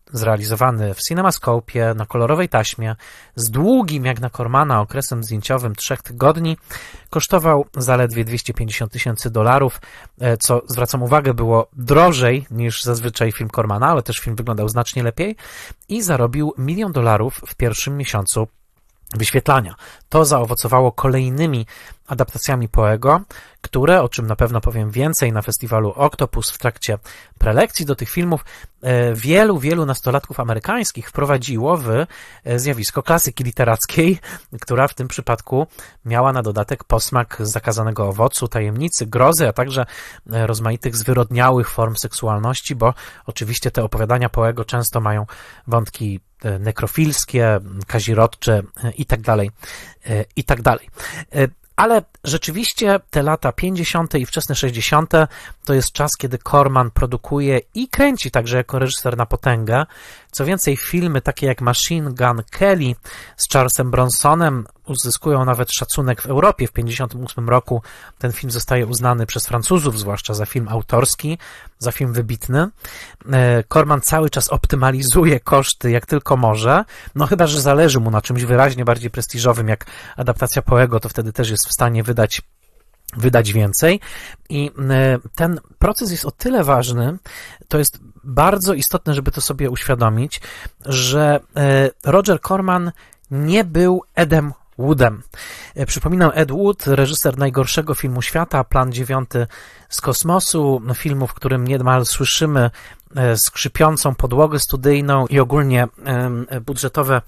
Speaker 1: zrealizowany w CinemaScope'ie na kolorowej taśmie, z długim jak na Cormana okresem zdjęciowym trzech tygodni, kosztował zaledwie dwieście pięćdziesiąt tysięcy dolarów, co, zwracam uwagę, było drożej niż zazwyczaj film Cormana, ale też film wyglądał znacznie lepiej i zarobił milion dolarów w pierwszym miesiącu wyświetlania. To zaowocowało kolejnymi adaptacjami Poego, które, o czym na pewno powiem więcej na festiwalu Octopus w trakcie prelekcji do tych filmów, wielu, wielu nastolatków amerykańskich wprowadziło w zjawisko klasyki literackiej, która w tym przypadku miała na dodatek posmak zakazanego owocu, tajemnicy, grozy, a także rozmaitych zwyrodniałych form seksualności, bo oczywiście te opowiadania Poego często mają wątki nekrofilskie, kazirodcze i tak dalej, i tak dalej. Ale rzeczywiście te lata pięćdziesiąte i wczesne sześćdziesiąte to jest czas, kiedy Corman produkuje i kręci także jako reżyser na potęgę. Co więcej, filmy takie jak Machine Gun Kelly z Charlesem Bronsonem uzyskują nawet szacunek w Europie. W pięćdziesiątym ósmym roku ten film zostaje uznany przez Francuzów, zwłaszcza za film autorski, za film wybitny. Corman cały czas optymalizuje koszty jak tylko może, no chyba że zależy mu na czymś wyraźnie bardziej prestiżowym, jak adaptacja Poego, to wtedy też jest w stanie wydać wydać więcej i ten proces jest o tyle ważny, to jest bardzo istotne, żeby to sobie uświadomić, że Roger Corman nie był Edem Woodem. Przypominam, Ed Wood, reżyser najgorszego filmu świata, Plan dziewiąty z kosmosu, filmu, w którym niemal słyszymy skrzypiącą podłogę studyjną i ogólnie budżetowe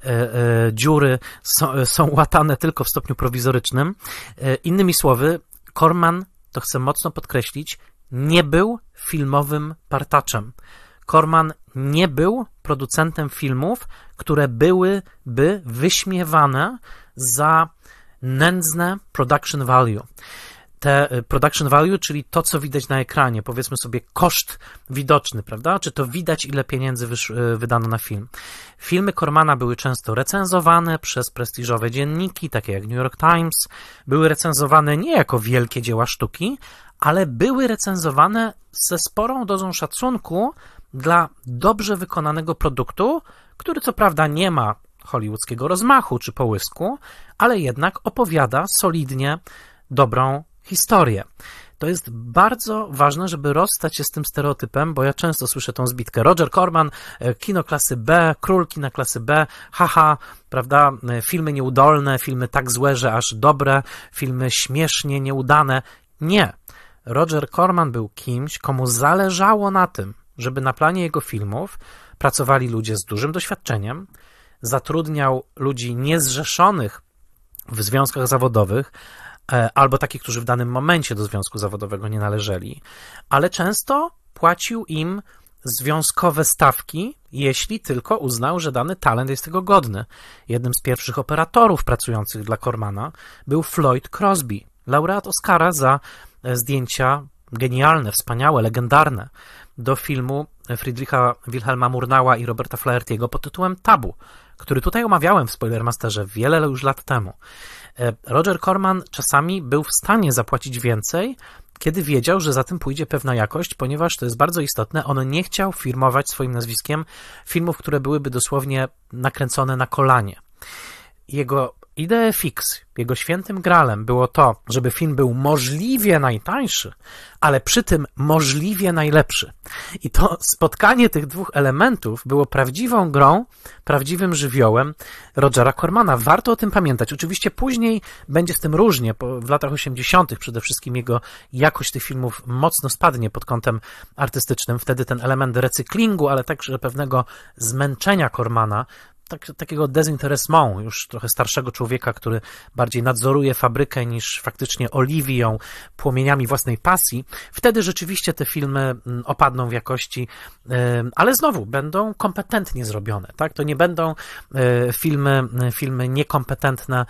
Speaker 1: dziury są, są łatane tylko w stopniu prowizorycznym. Innymi słowy, Corman, to chcę mocno podkreślić, nie był filmowym partaczem. Corman nie był producentem filmów, które byłyby wyśmiewane za nędzne production value. Te production value, czyli to, co widać na ekranie, powiedzmy sobie koszt widoczny, prawda? Czy to widać, ile pieniędzy wysz, wydano na film. Filmy Cormana były często recenzowane przez prestiżowe dzienniki, takie jak New York Times. Były recenzowane nie jako wielkie dzieła sztuki, ale były recenzowane ze sporą dozą szacunku dla dobrze wykonanego produktu, który co prawda nie ma hollywoodzkiego rozmachu czy połysku, ale jednak opowiada solidnie dobrą historię. To jest bardzo ważne, żeby rozstać się z tym stereotypem, bo ja często słyszę tą zbitkę. Roger Corman, kino klasy B, król kina klasy B, haha, prawda, filmy nieudolne, filmy tak złe, że aż dobre, filmy śmiesznie nieudane. Nie. Roger Corman był kimś, komu zależało na tym, żeby na planie jego filmów pracowali ludzie z dużym doświadczeniem, zatrudniał ludzi niezrzeszonych w związkach zawodowych, albo takich, którzy w danym momencie do związku zawodowego nie należeli, ale często płacił im związkowe stawki, jeśli tylko uznał, że dany talent jest tego godny. Jednym z pierwszych operatorów pracujących dla Cormana był Floyd Crosby, laureat Oscara za zdjęcia genialne, wspaniałe, legendarne do filmu Friedricha Wilhelma Murnau'a i Roberta Flaherty'ego pod tytułem Tabu, który tutaj omawiałem w Spoilermasterze wiele już lat temu. Roger Corman czasami był w stanie zapłacić więcej, kiedy wiedział, że za tym pójdzie pewna jakość, ponieważ to jest bardzo istotne, on nie chciał firmować swoim nazwiskiem filmów, które byłyby dosłownie nakręcone na kolanie. Jego idea fix, jego świętym gralem było to, żeby film był możliwie najtańszy, ale przy tym możliwie najlepszy. I to spotkanie tych dwóch elementów było prawdziwą grą, prawdziwym żywiołem Rogera Cormana. Warto o tym pamiętać. Oczywiście później będzie z tym różnie. W latach osiemdziesiątych przede wszystkim jego jakość tych filmów mocno spadnie pod kątem artystycznym. Wtedy ten element recyklingu, ale także pewnego zmęczenia Cormana, Tak, takiego désintéressement, już trochę starszego człowieka, który bardziej nadzoruje fabrykę niż faktycznie oliwi ją płomieniami własnej pasji, wtedy rzeczywiście te filmy opadną w jakości, ale znowu będą kompetentnie zrobione, tak? To nie będą filmy, filmy niekompetentne,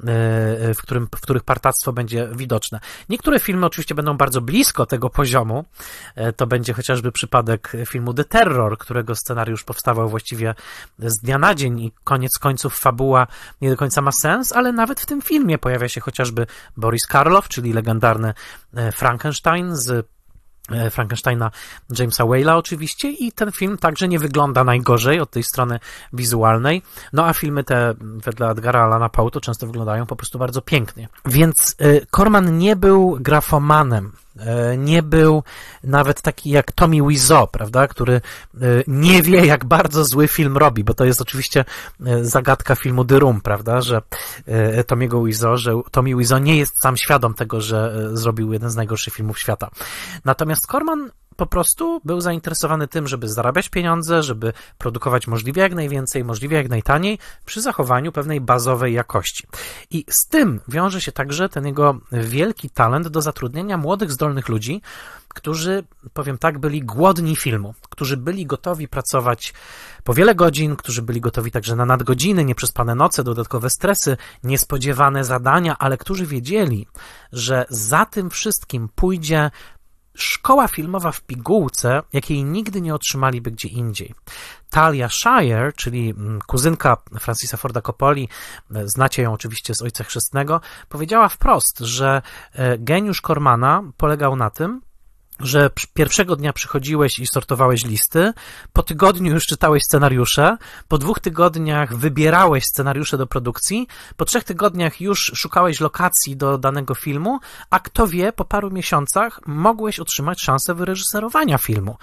Speaker 1: w, którym, w których partactwo będzie widoczne. Niektóre filmy oczywiście będą bardzo blisko tego poziomu, to będzie chociażby przypadek filmu The Terror, którego scenariusz powstawał właściwie z dnia na dzień i koniec końców fabuła nie do końca ma sens, ale nawet w tym filmie pojawia się chociażby Boris Karloff, czyli legendarny Frankenstein z Frankensteina Jamesa Whale'a oczywiście i ten film także nie wygląda najgorzej od tej strony wizualnej, no a filmy te wedle Edgara Allana Poe to często wyglądają po prostu bardzo pięknie. Więc Corman nie był grafomanem, nie był nawet taki jak Tommy Wiseau, prawda, który nie wie, jak bardzo zły film robi, bo to jest oczywiście zagadka filmu The Room, prawda, że Tommy'ego Wiseau, że Tommy Wiseau nie jest sam świadom tego, że zrobił jeden z najgorszych filmów świata. Natomiast Corman po prostu był zainteresowany tym, żeby zarabiać pieniądze, żeby produkować możliwie jak najwięcej, możliwie jak najtaniej, przy zachowaniu pewnej bazowej jakości. I z tym wiąże się także ten jego wielki talent do zatrudnienia młodych, zdolnych ludzi, którzy, powiem tak, byli głodni filmu, którzy byli gotowi pracować po wiele godzin, którzy byli gotowi także na nadgodziny, nieprzespane noce, dodatkowe stresy, niespodziewane zadania, ale którzy wiedzieli, że za tym wszystkim pójdzie szkoła filmowa w pigułce, jakiej nigdy nie otrzymaliby gdzie indziej. Talia Shire, czyli kuzynka Francisa Forda Coppoli, znacie ją oczywiście z Ojca Chrzestnego, powiedziała wprost, że geniusz Cormana polegał na tym, że pierwszego dnia przychodziłeś i sortowałeś listy, po tygodniu już czytałeś scenariusze, po dwóch tygodniach wybierałeś scenariusze do produkcji, po trzech tygodniach już szukałeś lokacji do danego filmu, a kto wie, po paru miesiącach mogłeś otrzymać szansę wyreżyserowania filmu.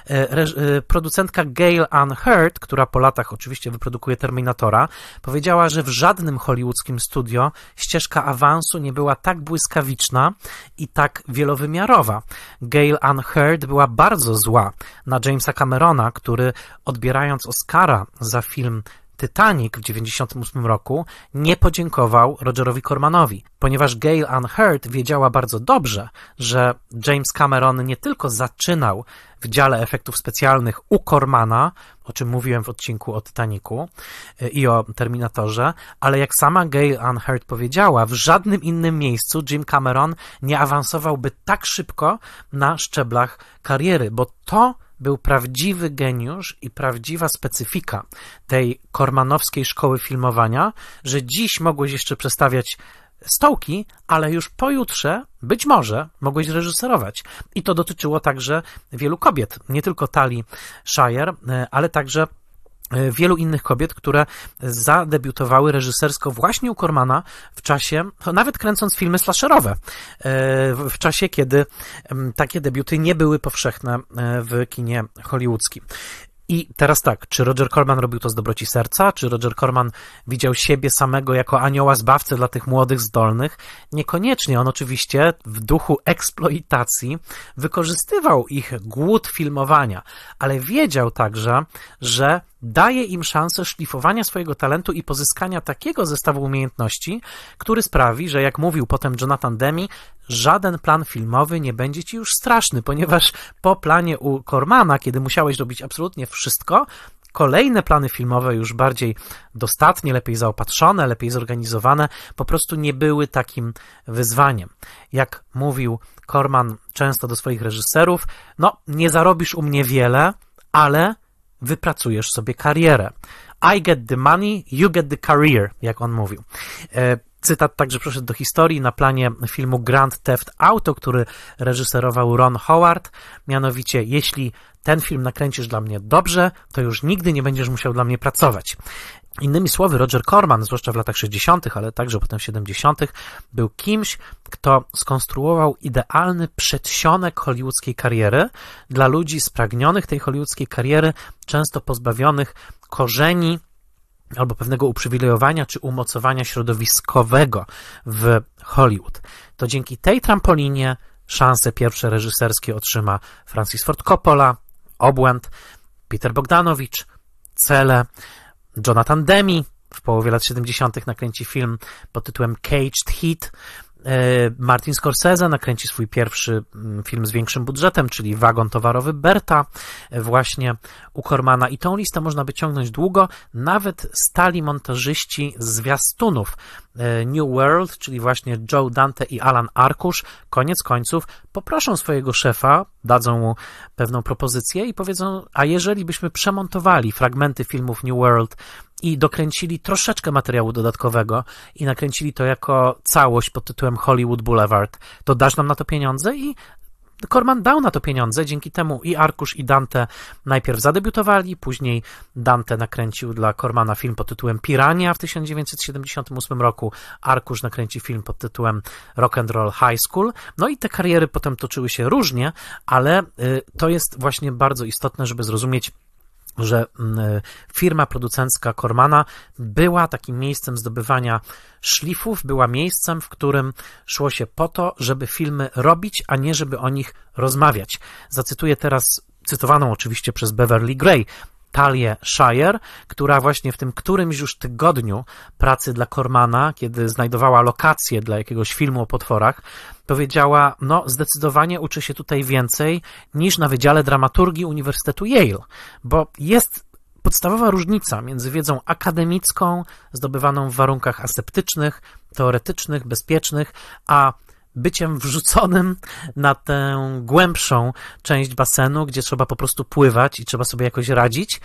Speaker 1: Reż- producentka Gail Ann Hurd, która po latach oczywiście wyprodukuje Terminatora, powiedziała, że w żadnym hollywoodzkim studio ścieżka awansu nie była tak błyskawiczna i tak wielowymiarowa. Gail Gail Ann Hurd była bardzo zła na Jamesa Camerona, który odbierając Oscara za film Titanic w dziewięćdziesiątym ósmym roku nie podziękował Rogerowi Cormanowi, ponieważ Gail Ann Hurd wiedziała bardzo dobrze, że James Cameron nie tylko zaczynał w dziale efektów specjalnych u Cormana, o czym mówiłem w odcinku o Titanicu i o Terminatorze, ale jak sama Gail Ann Hurd powiedziała, w żadnym innym miejscu Jim Cameron nie awansowałby tak szybko na szczeblach kariery, bo to był prawdziwy geniusz i prawdziwa specyfika tej kormanowskiej szkoły filmowania, że dziś mogłeś jeszcze przestawiać stołki, ale już pojutrze, być może, mogłeś reżyserować. I to dotyczyło także wielu kobiet, nie tylko Talii Shire, ale także wielu innych kobiet, które zadebiutowały reżysersko właśnie u Cormana w czasie, nawet kręcąc filmy slasherowe, w czasie, kiedy takie debiuty nie były powszechne w kinie hollywoodzkim. I teraz tak, czy Roger Corman robił to z dobroci serca? Czy Roger Corman widział siebie samego jako anioła zbawcę dla tych młodych, zdolnych? Niekoniecznie. On oczywiście w duchu eksploitacji wykorzystywał ich głód filmowania, ale wiedział także, że daje im szansę szlifowania swojego talentu i pozyskania takiego zestawu umiejętności, który sprawi, że jak mówił potem Jonathan Demme, żaden plan filmowy nie będzie ci już straszny, ponieważ po planie u Cormana, kiedy musiałeś robić absolutnie wszystko, kolejne plany filmowe już bardziej dostatnie, lepiej zaopatrzone, lepiej zorganizowane, po prostu nie były takim wyzwaniem. Jak mówił Corman często do swoich reżyserów, no nie zarobisz u mnie wiele, ale wypracujesz sobie karierę. I get the money, you get the career, jak on mówił. Cytat także przeszedł do historii na planie filmu Grand Theft Auto, który reżyserował Ron Howard. Mianowicie, jeśli ten film nakręcisz dla mnie dobrze, to już nigdy nie będziesz musiał dla mnie pracować. Innymi słowy, Roger Corman, zwłaszcza w latach sześćdziesiątych, ale także potem w siedemdziesiątych, był kimś, kto skonstruował idealny przedsionek hollywoodzkiej kariery dla ludzi spragnionych tej hollywoodzkiej kariery, często pozbawionych korzeni albo pewnego uprzywilejowania czy umocowania środowiskowego w Hollywood. To dzięki tej trampolinie szanse pierwsze reżyserskie otrzyma Francis Ford Coppola, Obłęd, Peter Bogdanovich, Cele, Jonathan Demme w połowie lat siedemdziesiątych nakręci film pod tytułem Caged Heat. Martin Scorsese nakręci swój pierwszy film z większym budżetem, czyli Wagon towarowy Berta, właśnie u Cormana. I tą listę można by ciągnąć długo. Nawet stali montażyści z zwiastunów New World, czyli właśnie Joe Dante i Alan Arkusz, koniec końców poproszą swojego szefa, dadzą mu pewną propozycję i powiedzą, a jeżeli byśmy przemontowali fragmenty filmów New World i dokręcili troszeczkę materiału dodatkowego i nakręcili to jako całość pod tytułem Hollywood Boulevard, to dasz nam na to pieniądze? I Corman dał na to pieniądze, dzięki temu i Arkusz, i Dante najpierw zadebiutowali, później Dante nakręcił dla Cormana film pod tytułem Pirania w tysiąc dziewięćset siedemdziesiątym ósmym roku, Arkusz nakręci film pod tytułem Rock and Roll High School, no i te kariery potem toczyły się różnie, ale to jest właśnie bardzo istotne, żeby zrozumieć, że firma producencka Cormana była takim miejscem zdobywania szlifów, była miejscem, w którym szło się po to, żeby filmy robić, a nie żeby o nich rozmawiać. Zacytuję teraz cytowaną oczywiście przez Beverly Gray Talię Shire, która właśnie w tym którymś już tygodniu pracy dla Cormana, kiedy znajdowała lokację dla jakiegoś filmu o potworach, powiedziała, no zdecydowanie uczy się tutaj więcej niż na Wydziale Dramaturgii Uniwersytetu Yale, bo jest podstawowa różnica między wiedzą akademicką, zdobywaną w warunkach aseptycznych, teoretycznych, bezpiecznych, a byciem wrzuconym na tę głębszą część basenu, gdzie trzeba po prostu pływać i trzeba sobie jakoś radzić.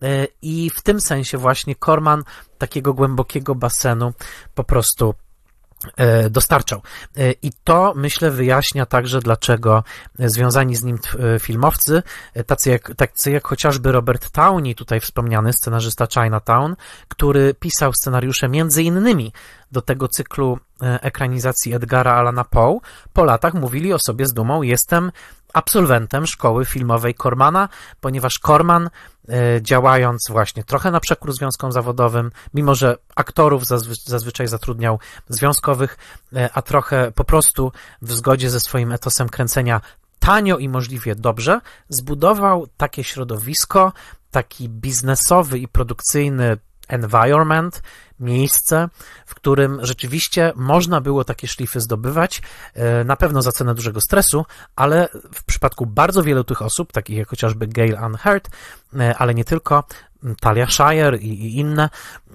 Speaker 1: I w tym sensie właśnie Corman takiego głębokiego basenu po prostu dostarczał. I to, myślę, wyjaśnia także, dlaczego związani z nim filmowcy, tacy jak, tacy jak chociażby Robert Downey, tutaj wspomniany scenarzysta Chinatown, który pisał scenariusze między innymi do tego cyklu ekranizacji Edgara Allana Poe, po latach mówili o sobie z dumą, jestem absolwentem szkoły filmowej Cormana, ponieważ Corman, działając właśnie trochę na przekór związkom zawodowym, mimo że aktorów zazwy- zazwyczaj zatrudniał związkowych, a trochę po prostu w zgodzie ze swoim etosem kręcenia tanio i możliwie dobrze, zbudował takie środowisko, taki biznesowy i produkcyjny environment, miejsce, w którym rzeczywiście można było takie szlify zdobywać, na pewno za cenę dużego stresu, ale w przypadku bardzo wielu tych osób, takich jak chociażby Gail Ann Hurd, ale nie tylko, Talia Shire i, i inne,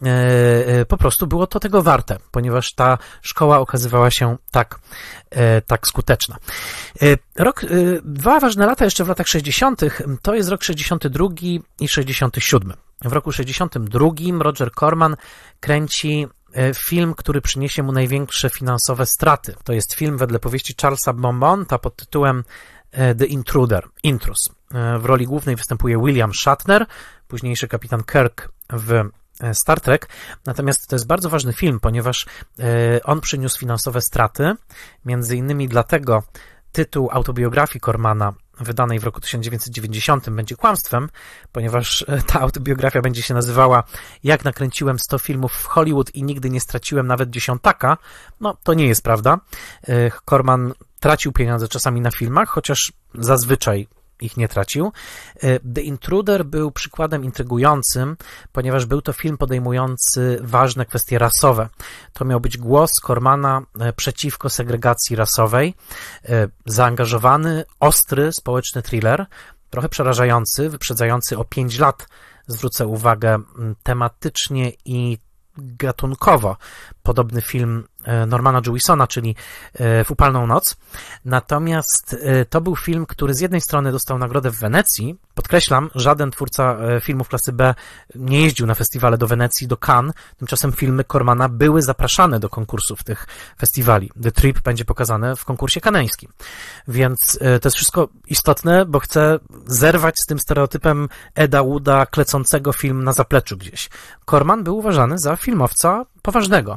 Speaker 1: po prostu było to tego warte, ponieważ ta szkoła okazywała się tak, tak skuteczna. Rok, dwa ważne lata jeszcze w latach sześćdziesiątych to jest rok sześćdziesiąty drugi i sześćdziesiąty siódmy. W roku sześćdziesiątym drugim Roger Corman kręci film, który przyniesie mu największe finansowe straty. To jest film wedle powieści Charlesa Beaumonta pod tytułem The Intruder, Intrus. W roli głównej występuje William Shatner, późniejszy kapitan Kirk w Star Trek. Natomiast to jest bardzo ważny film, ponieważ on przyniósł finansowe straty, między innymi dlatego tytuł autobiografii Cormana wydanej w roku tysiąc dziewięćset dziewięćdziesiątym będzie kłamstwem, ponieważ ta autobiografia będzie się nazywała Jak nakręciłem sto filmów w Hollywood i nigdy nie straciłem nawet dziesiątaka. No, to nie jest prawda. Corman tracił pieniądze czasami na filmach, chociaż zazwyczaj ich nie tracił. The Intruder był przykładem intrygującym, ponieważ był to film podejmujący ważne kwestie rasowe. To miał być głos Cormana przeciwko segregacji rasowej, zaangażowany, ostry, społeczny thriller, trochę przerażający, wyprzedzający o pięć lat, zwrócę uwagę, tematycznie i gatunkowo podobny film Normana Jewisona, czyli W upalną noc. Natomiast to był film, który z jednej strony dostał nagrodę w Wenecji. Podkreślam, żaden twórca filmów klasy B nie jeździł na festiwale do Wenecji, do Cannes. Tymczasem filmy Cormana były zapraszane do konkursów tych festiwali. The Trip będzie pokazane w konkursie kaneńskim. Więc to jest wszystko istotne, bo chcę zerwać z tym stereotypem Eda Wooda klecącego film na zapleczu gdzieś. Corman był uważany za filmowca poważnego.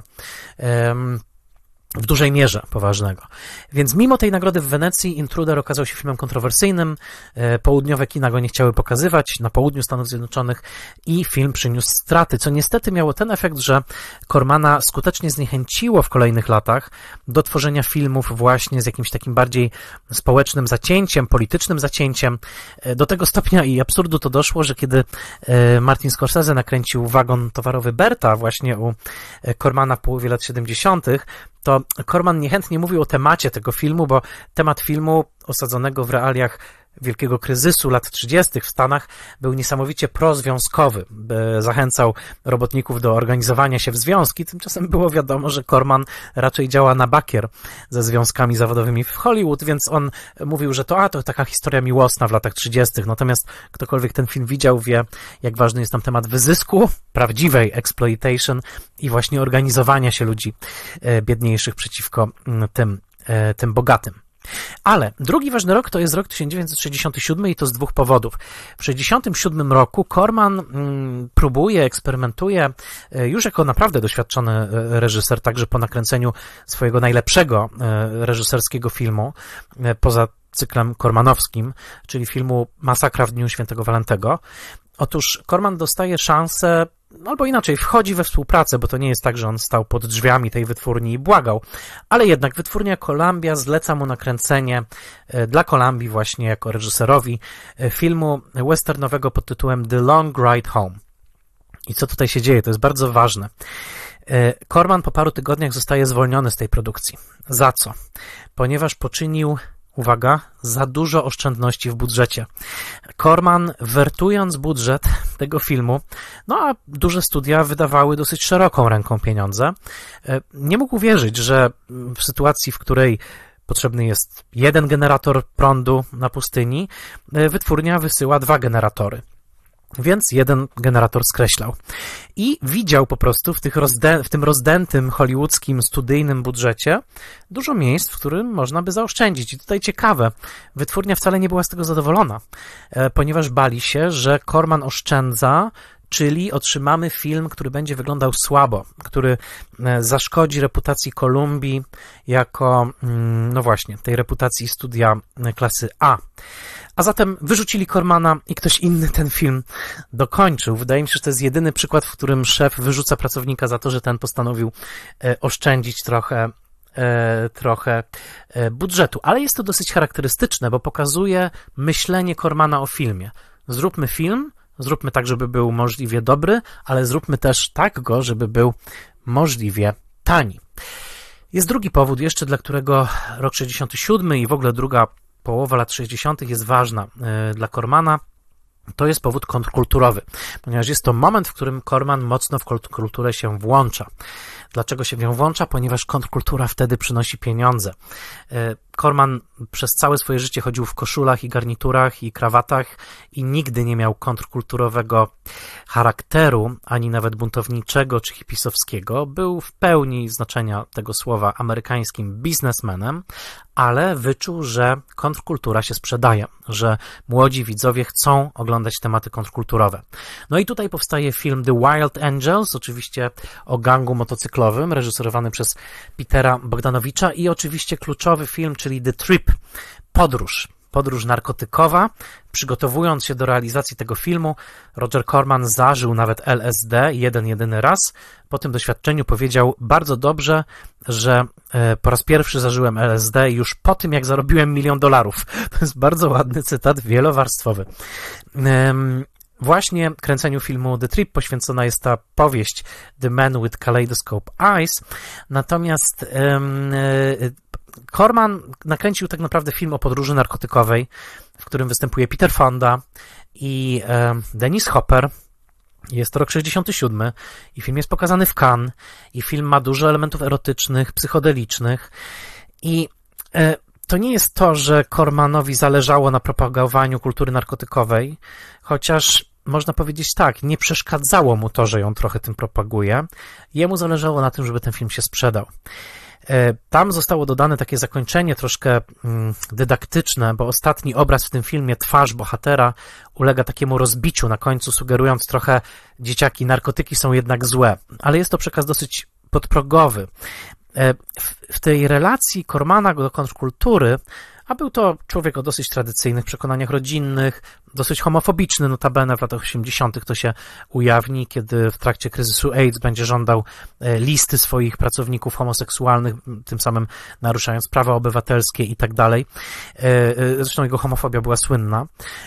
Speaker 1: W dużej mierze poważnego. Więc mimo tej nagrody w Wenecji Intruder okazał się filmem kontrowersyjnym, południowe kina go nie chciały pokazywać na południu Stanów Zjednoczonych i film przyniósł straty, co niestety miało ten efekt, że Cormana skutecznie zniechęciło w kolejnych latach do tworzenia filmów właśnie z jakimś takim bardziej społecznym zacięciem, politycznym zacięciem. Do tego stopnia i absurdu to doszło, że kiedy Martin Scorsese nakręcił Wagon towarowy Berta właśnie u Cormana w połowie lat siedemdziesiątych, to Corman niechętnie mówił o temacie tego filmu, bo temat filmu osadzonego w realiach wielkiego kryzysu lat trzydziestych w Stanach był niesamowicie prozwiązkowy. Zachęcał robotników do organizowania się w związki. Tymczasem było wiadomo, że Corman raczej działa na bakier ze związkami zawodowymi w Hollywood, więc on mówił, że to, a, to taka historia miłosna w latach trzydziestych. Natomiast ktokolwiek ten film widział, wie, jak ważny jest tam temat wyzysku, prawdziwej exploitation i właśnie organizowania się ludzi biedniejszych przeciwko tym, tym bogatym. Ale drugi ważny rok to jest rok tysiąc dziewięćset sześćdziesiąty siódmy i to z dwóch powodów. W tysiąc dziewięćset sześćdziesiątym siódmym roku Corman mm, próbuje, eksperymentuje już jako naprawdę doświadczony reżyser, także po nakręceniu swojego najlepszego reżyserskiego filmu, poza cyklem cormanowskim, czyli filmu Masakra w dniu Świętego Walentego. Otóż Corman dostaje szansę, albo inaczej, wchodzi we współpracę, bo to nie jest tak, że on stał pod drzwiami tej wytwórni i błagał, ale jednak wytwórnia Columbia zleca mu nakręcenie dla Columbii właśnie jako reżyserowi filmu westernowego pod tytułem The Long Ride Home. I co tutaj się dzieje? To jest bardzo ważne. Corman po paru tygodniach zostaje zwolniony z tej produkcji. Za co? Ponieważ poczynił, uwaga, za dużo oszczędności w budżecie. Corman, wertując budżet tego filmu, no a duże studia wydawały dosyć szeroką ręką pieniądze, nie mógł uwierzyć, że w sytuacji, w której potrzebny jest jeden generator prądu na pustyni, wytwórnia wysyła dwa generatory. Więc jeden generator skreślał. I widział po prostu w, tych rozdę- w tym rozdętym hollywoodzkim studyjnym budżecie dużo miejsc, w którym można by zaoszczędzić. I tutaj ciekawe, wytwórnia wcale nie była z tego zadowolona, ponieważ bali się, że Corman oszczędza, czyli otrzymamy film, który będzie wyglądał słabo, który zaszkodzi reputacji Kolumbii jako, no właśnie, tej reputacji studia klasy A. A zatem wyrzucili Cormana i ktoś inny ten film dokończył. Wydaje mi się, że to jest jedyny przykład, w którym szef wyrzuca pracownika za to, że ten postanowił oszczędzić trochę, trochę budżetu. Ale jest to dosyć charakterystyczne, bo pokazuje myślenie Cormana o filmie. Zróbmy film, zróbmy tak, żeby był możliwie dobry, ale zróbmy też tak go, żeby był możliwie tani. Jest drugi powód jeszcze, dla którego rok sześćdziesiąty siódmy i w ogóle druga połowa lat sześćdziesiątych jest ważna dla Cormana. To jest powód kontrkulturowy, ponieważ jest to moment, w którym Corman mocno w kontrkulturę się włącza. Dlaczego się w nią włącza? Ponieważ kontrkultura wtedy przynosi pieniądze. Corman przez całe swoje życie chodził w koszulach i garniturach i krawatach i nigdy nie miał kontrkulturowego charakteru, ani nawet buntowniczego czy hipisowskiego. Był w pełni znaczenia tego słowa amerykańskim biznesmenem, ale wyczuł, że kontrkultura się sprzedaje, że młodzi widzowie chcą oglądać tematy kontrkulturowe. No i tutaj powstaje film The Wild Angels, oczywiście o gangu motocyklowym, reżyserowany przez Petera Bogdanowicza i oczywiście kluczowy film, czyli The Trip, podróż, podróż narkotykowa. Przygotowując się do realizacji tego filmu, Roger Corman zażył nawet L S D jeden jedyny raz. Po tym doświadczeniu powiedział: bardzo dobrze, że po raz pierwszy zażyłem L S D już po tym, jak zarobiłem milion dolarów. To jest bardzo ładny cytat, wielowarstwowy. Właśnie kręceniu filmu The Trip poświęcona jest ta powieść The Man with Kaleidoscope Eyes. Natomiast um, Corman nakręcił tak naprawdę film o podróży narkotykowej, w którym występuje Peter Fonda i um, Dennis Hopper. Jest to rok sześćdziesiąty siódmy i film jest pokazany w Cannes i film ma dużo elementów erotycznych, psychodelicznych i e, to nie jest to, że Cormanowi zależało na propagowaniu kultury narkotykowej, chociaż można powiedzieć tak, nie przeszkadzało mu to, że ją trochę tym propaguje. Jemu zależało na tym, żeby ten film się sprzedał. Tam zostało dodane takie zakończenie troszkę dydaktyczne, bo ostatni obraz w tym filmie, twarz bohatera, ulega takiemu rozbiciu na końcu, sugerując trochę: dzieciaki, narkotyki są jednak złe. Ale jest to przekaz dosyć podprogowy. W tej relacji Cormana do kontrkultury, a był to człowiek o dosyć tradycyjnych przekonaniach rodzinnych, dosyć homofobiczny, notabene w latach osiemdziesiątych to się ujawni, kiedy w trakcie kryzysu AIDS będzie żądał listy swoich pracowników homoseksualnych, tym samym naruszając prawa obywatelskie i tak dalej. Zresztą jego homofobia była słynna.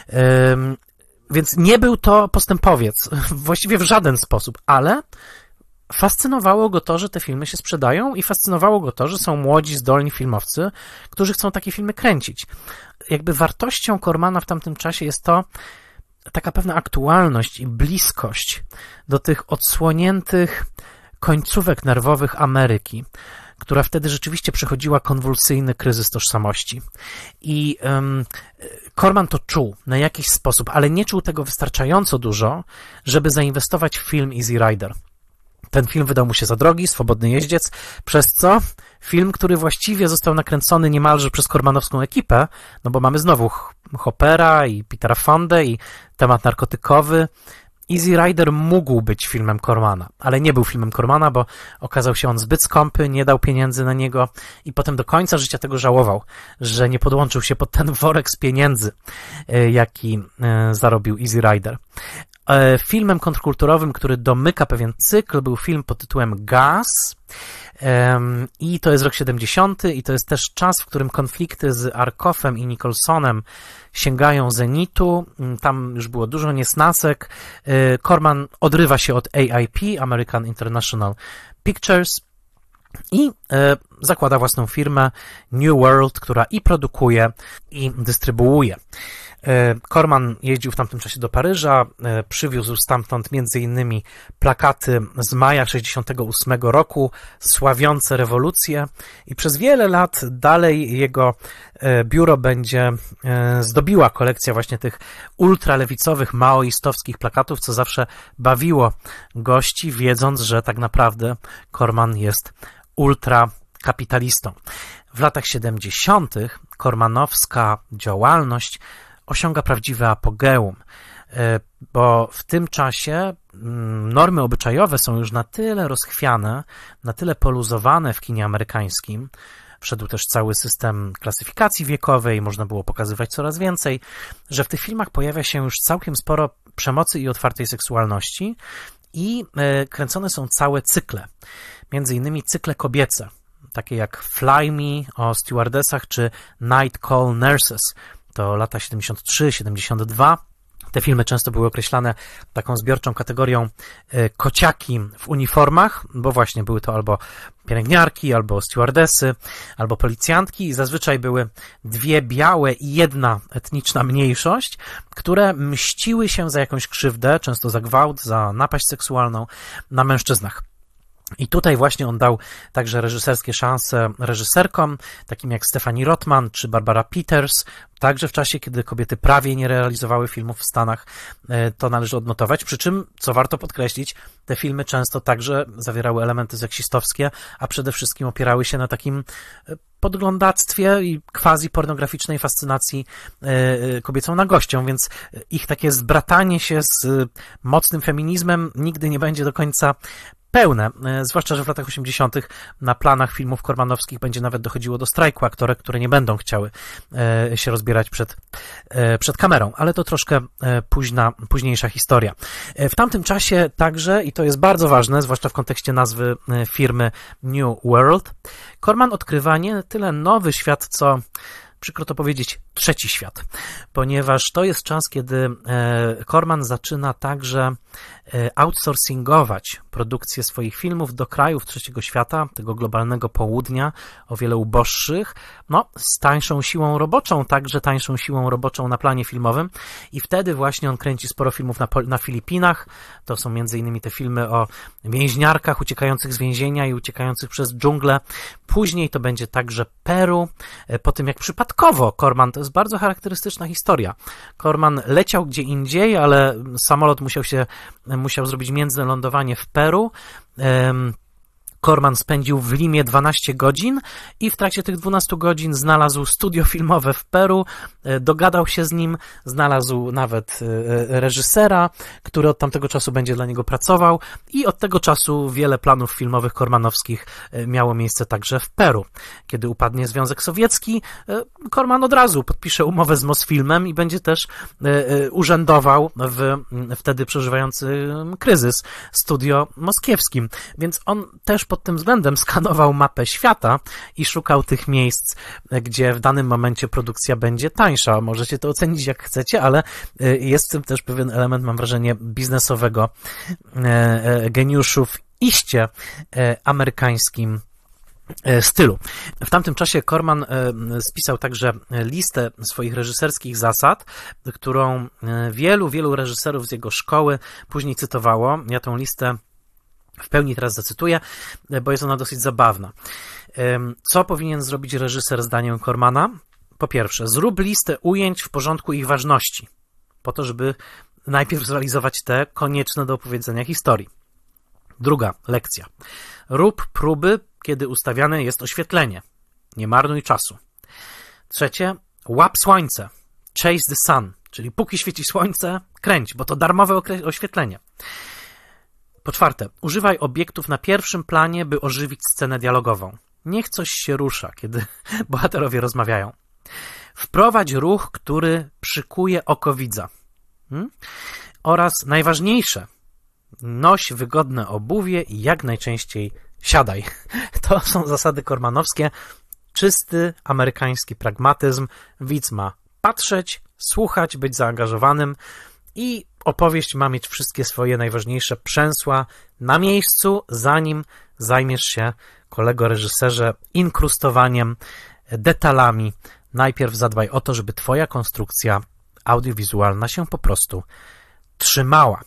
Speaker 1: Więc nie był to postępowiec, właściwie w żaden sposób, ale fascynowało go to, że te filmy się sprzedają i fascynowało go to, że są młodzi, zdolni filmowcy, którzy chcą takie filmy kręcić. Jakby wartością Cormana w tamtym czasie jest to taka pewna aktualność i bliskość do tych odsłoniętych końcówek nerwowych Ameryki, która wtedy rzeczywiście przechodziła konwulsyjny kryzys tożsamości. I um, Corman to czuł na jakiś sposób, ale nie czuł tego wystarczająco dużo, żeby zainwestować w film Easy Rider. Ten film wydał mu się za drogi, Swobodny jeździec, przez co Film, który właściwie został nakręcony niemalże przez kormanowską ekipę, no bo mamy znowu Hoppera i Petera Fondę i temat narkotykowy. Easy Rider mógł być filmem Cormana, ale nie był filmem Cormana, bo okazał się on zbyt skąpy, nie dał pieniędzy na niego i potem do końca życia tego żałował, że nie podłączył się pod ten worek z pieniędzy, jaki zarobił Easy Rider. Filmem kontrkulturowym, który domyka pewien cykl, był film pod tytułem Gas i to jest rok siedemdziesiąty i to jest też czas, w którym konflikty z Arkoffem i Nicholsonem sięgają zenitu. Tam już było dużo niesnasek. Corman odrywa się od A I P, American International Pictures, i e, zakłada własną firmę New World, która i produkuje, i dystrybuuje. E, Corman jeździł w tamtym czasie do Paryża, e, przywiózł stamtąd między innymi plakaty z maja sześćdziesiątego ósmego roku, sławiące rewolucję, i przez wiele lat dalej jego e, biuro będzie e, zdobiła kolekcja właśnie tych ultralewicowych, maoistowskich plakatów, co zawsze bawiło gości, wiedząc, że tak naprawdę Corman jest ultrakapitalistą. W latach siedemdziesiątych kormanowska działalność osiąga prawdziwe apogeum, bo w tym czasie normy obyczajowe są już na tyle rozchwiane, na tyle poluzowane w kinie amerykańskim, wszedł też cały system klasyfikacji wiekowej, można było pokazywać coraz więcej, że w tych filmach pojawia się już całkiem sporo przemocy i otwartej seksualności i kręcone są całe cykle. Między innymi cykle kobiece, takie jak Fly Me o stewardessach czy Night Call Nurses, to lata siedemdziesiąt trzy siedemdziesiąt dwa. Te filmy często były określane taką zbiorczą kategorią kociaki w uniformach, bo właśnie były to albo pielęgniarki, albo stewardessy, albo policjantki, i zazwyczaj były dwie białe i jedna etniczna mniejszość, które mściły się za jakąś krzywdę, często za gwałt, za napaść seksualną na mężczyznach. I tutaj właśnie on dał także reżyserskie szanse reżyserkom, takim jak Stephanie Rothman czy Barbara Peters, także w czasie, kiedy kobiety prawie nie realizowały filmów w Stanach, to należy odnotować, przy czym, co warto podkreślić, te filmy często także zawierały elementy seksistowskie, a przede wszystkim opierały się na takim podglądactwie i quasi-pornograficznej fascynacji kobiecą nagością, więc ich takie zbratanie się z mocnym feminizmem nigdy nie będzie do końca pełne, zwłaszcza, że w latach osiemdziesiątych na planach filmów kormanowskich będzie nawet dochodziło do strajku aktorek, które nie będą chciały się rozbierać przed, przed kamerą, ale to troszkę późna, późniejsza historia. W tamtym czasie także, i to jest bardzo ważne, zwłaszcza w kontekście nazwy firmy New World, Corman odkrywa nie tyle nowy świat, co, przykro to powiedzieć, trzeci świat, ponieważ to jest czas, kiedy Corman zaczyna także outsourcingować produkcję swoich filmów do krajów trzeciego świata, tego globalnego południa, o wiele uboższych, no, z tańszą siłą roboczą, także tańszą siłą roboczą na planie filmowym, i wtedy właśnie on kręci sporo filmów na, na Filipinach. To są między innymi te filmy o więźniarkach uciekających z więzienia i uciekających przez dżunglę. Później to będzie także Peru, po tym jak przypadkowo Corman, to jest bardzo charakterystyczna historia, Corman leciał gdzie indziej, ale samolot musiał się musiał zrobić międzylądowanie w Peru. Corman spędził w Limie dwanaście godzin i w trakcie tych dwunastu godzin znalazł studio filmowe w Peru, dogadał się z nim, znalazł nawet reżysera, który od tamtego czasu będzie dla niego pracował, i od tego czasu wiele planów filmowych kormanowskich miało miejsce także w Peru. Kiedy upadnie Związek Sowiecki, Corman od razu podpisze umowę z Mosfilmem i będzie też urzędował w wtedy przeżywający kryzys studio moskiewskim, więc on też pod tym względem skanował mapę świata i szukał tych miejsc, gdzie w danym momencie produkcja będzie tańsza. Możecie to ocenić jak chcecie, ale jest w tym też pewien element, mam wrażenie, biznesowego geniuszu w iście amerykańskim stylu. W tamtym czasie Corman spisał także listę swoich reżyserskich zasad, którą wielu, wielu reżyserów z jego szkoły później cytowało. Ja tą listę w pełni teraz zacytuję, bo jest ona dosyć zabawna. Co powinien zrobić reżyser zdaniem Cormana? Po pierwsze, zrób listę ujęć w porządku ich ważności, po to, żeby najpierw zrealizować te konieczne do opowiedzenia historii. Druga lekcja. Rób próby kiedy ustawiane jest oświetlenie. Nie marnuj czasu. Trzecie, łap słońce. Chase the sun, czyli póki świeci słońce, kręć, bo to darmowe oświetlenie. Po czwarte, używaj obiektów na pierwszym planie, by ożywić scenę dialogową. Niech coś się rusza, kiedy bohaterowie rozmawiają. Wprowadź ruch, który przykuje oko widza. Hmm? Oraz najważniejsze, noś wygodne obuwie i jak najczęściej siadaj. To są zasady kormanowskie. Czysty amerykański pragmatyzm. Widz ma patrzeć, słuchać, być zaangażowanym i opowieść ma mieć wszystkie swoje najważniejsze przęsła na miejscu, zanim zajmiesz się, kolego reżyserze, inkrustowaniem, detalami. Najpierw zadbaj o to, żeby twoja konstrukcja audiowizualna się po prostu trzymała.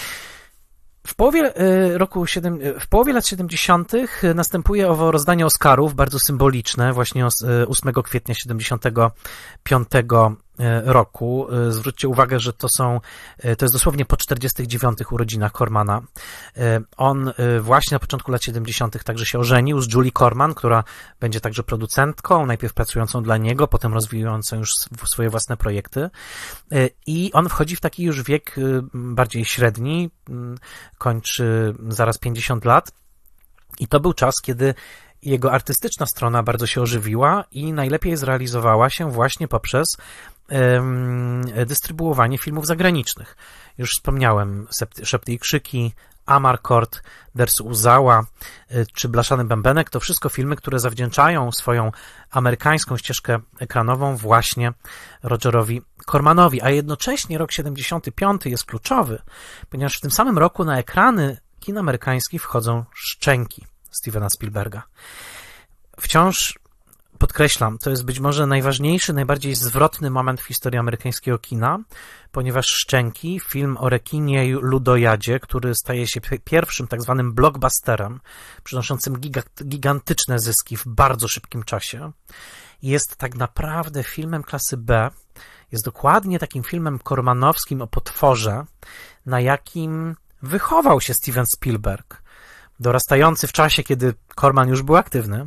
Speaker 1: W połowie roku, w połowie lat siedemdziesiątych następuje owo rozdanie Oscarów, bardzo symboliczne, właśnie ósmego kwietnia siedemdziesiątego piątego roku. Zwróćcie uwagę, że to są, to jest dosłownie po czterdziestych dziewiątych urodzinach Cormana. On właśnie na początku lat siedemdziesiątych także się ożenił z Julie Corman, która będzie także producentką, najpierw pracującą dla niego, potem rozwijającą już swoje własne projekty. I on wchodzi w taki już wiek bardziej średni, kończy zaraz pięćdziesiąt lat. I to był czas, kiedy jego artystyczna strona bardzo się ożywiła i najlepiej zrealizowała się właśnie poprzez um, dystrybuowanie filmów zagranicznych. Już wspomniałem Szepty i krzyki, Amarcord, Dersu Uzała czy Blaszany Bębenek. To wszystko filmy, które zawdzięczają swoją amerykańską ścieżkę ekranową właśnie Rogerowi Cormanowi, a jednocześnie rok siedemdziesiąty piąty jest kluczowy, ponieważ w tym samym roku na ekrany kin amerykańskich wchodzą Szczęki Stevena Spielberga. Wciąż podkreślam, to jest być może najważniejszy, najbardziej zwrotny moment w historii amerykańskiego kina, ponieważ Szczęki, film o rekinie i ludojadzie, który staje się pierwszym tak zwanym blockbusterem, przynoszącym giga- gigantyczne zyski w bardzo szybkim czasie, jest tak naprawdę filmem klasy B, jest dokładnie takim filmem kormanowskim o potworze, na jakim wychował się Steven Spielberg, dorastający w czasie, kiedy Corman już był aktywny,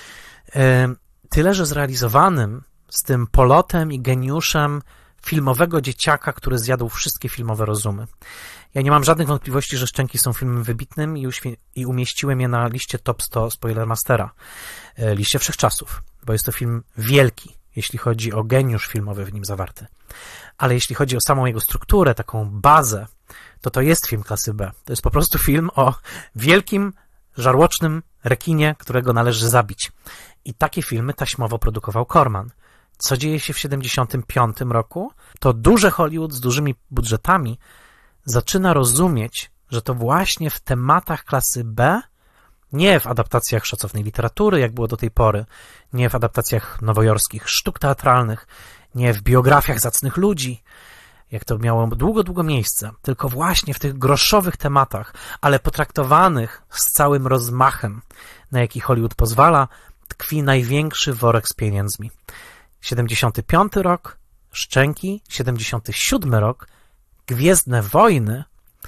Speaker 1: tyle że zrealizowanym z tym polotem i geniuszem filmowego dzieciaka, który zjadł wszystkie filmowe rozumy. Ja nie mam żadnych wątpliwości, że Szczęki są filmem wybitnym i, uświe- i umieściłem je na liście top sto Spoilermastera, liście wszechczasów, bo jest to film wielki, jeśli chodzi o geniusz filmowy w nim zawarty. Ale jeśli chodzi o samą jego strukturę, taką bazę, to to jest film klasy B. To jest po prostu film o wielkim, żarłocznym rekinie, którego należy zabić. I takie filmy taśmowo produkował Corman. Co dzieje się w siedemdziesiątym piątym roku? To duże Hollywood z dużymi budżetami zaczyna rozumieć, że to właśnie w tematach klasy B, nie w adaptacjach szacownej literatury, jak było do tej pory, nie w adaptacjach nowojorskich sztuk teatralnych, nie w biografiach zacnych ludzi, jak to miało długo, długo miejsce, tylko właśnie w tych groszowych tematach, ale potraktowanych z całym rozmachem, na jaki Hollywood pozwala, tkwi największy worek z pieniędzmi. siedemdziesiąty piąty rok, Szczęki, siedemdziesiąty siódmy rok, Gwiezdne Wojny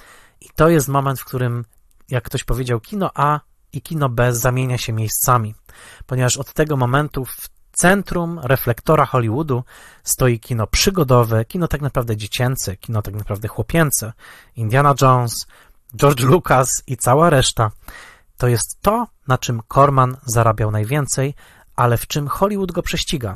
Speaker 1: i to jest moment, w którym, jak ktoś powiedział, kino A i kino B zamienia się miejscami, ponieważ od tego momentu w centrum reflektora Hollywoodu stoi kino przygodowe, kino tak naprawdę dziecięce, kino tak naprawdę chłopięce, Indiana Jones, George Lucas i cała reszta. To jest to, na czym Corman zarabiał najwięcej, ale w czym Hollywood go prześciga.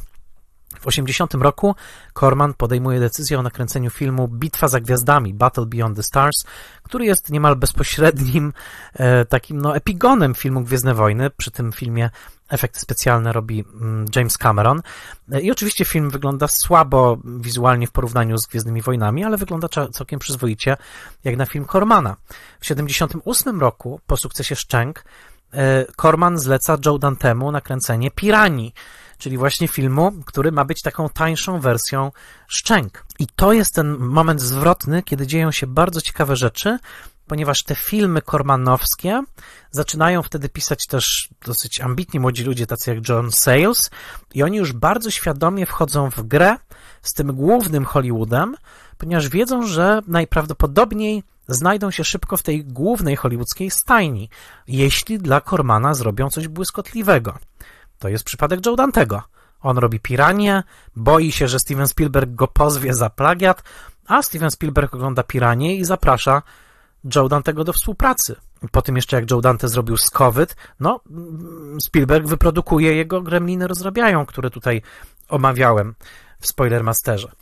Speaker 1: W osiemdziesiątym roku Corman podejmuje decyzję o nakręceniu filmu Bitwa za Gwiazdami, Battle Beyond the Stars, który jest niemal bezpośrednim e, takim no, epigonem filmu Gwiezdne Wojny. Przy tym filmie efekty specjalne robi mm, James Cameron. E, I oczywiście film wygląda słabo wizualnie w porównaniu z Gwiezdnymi Wojnami, ale wygląda całkiem przyzwoicie jak na film Cormana. W siedemdziesiątym ósmym roku, po sukcesie Szczęk, e, Corman zleca Joe Dantemu nakręcenie Piranii, czyli właśnie filmu, który ma być taką tańszą wersją Szczęk. I to jest ten moment zwrotny, kiedy dzieją się bardzo ciekawe rzeczy, ponieważ te filmy kormanowskie zaczynają wtedy pisać też dosyć ambitni młodzi ludzie, tacy jak John Sayles, i oni już bardzo świadomie wchodzą w grę z tym głównym Hollywoodem, ponieważ wiedzą, że najprawdopodobniej znajdą się szybko w tej głównej hollywoodzkiej stajni, jeśli dla Cormana zrobią coś błyskotliwego. To jest przypadek Joe Dantego. On robi Piranię, boi się, że Steven Spielberg go pozwie za plagiat, a Steven Spielberg ogląda Piranię i zaprasza Joe Dantego do współpracy. Po tym jeszcze jak Joe Dante zrobił Skowyt, no Spielberg wyprodukuje jego Gremliny rozrabiają, które tutaj omawiałem w Spoilermasterze.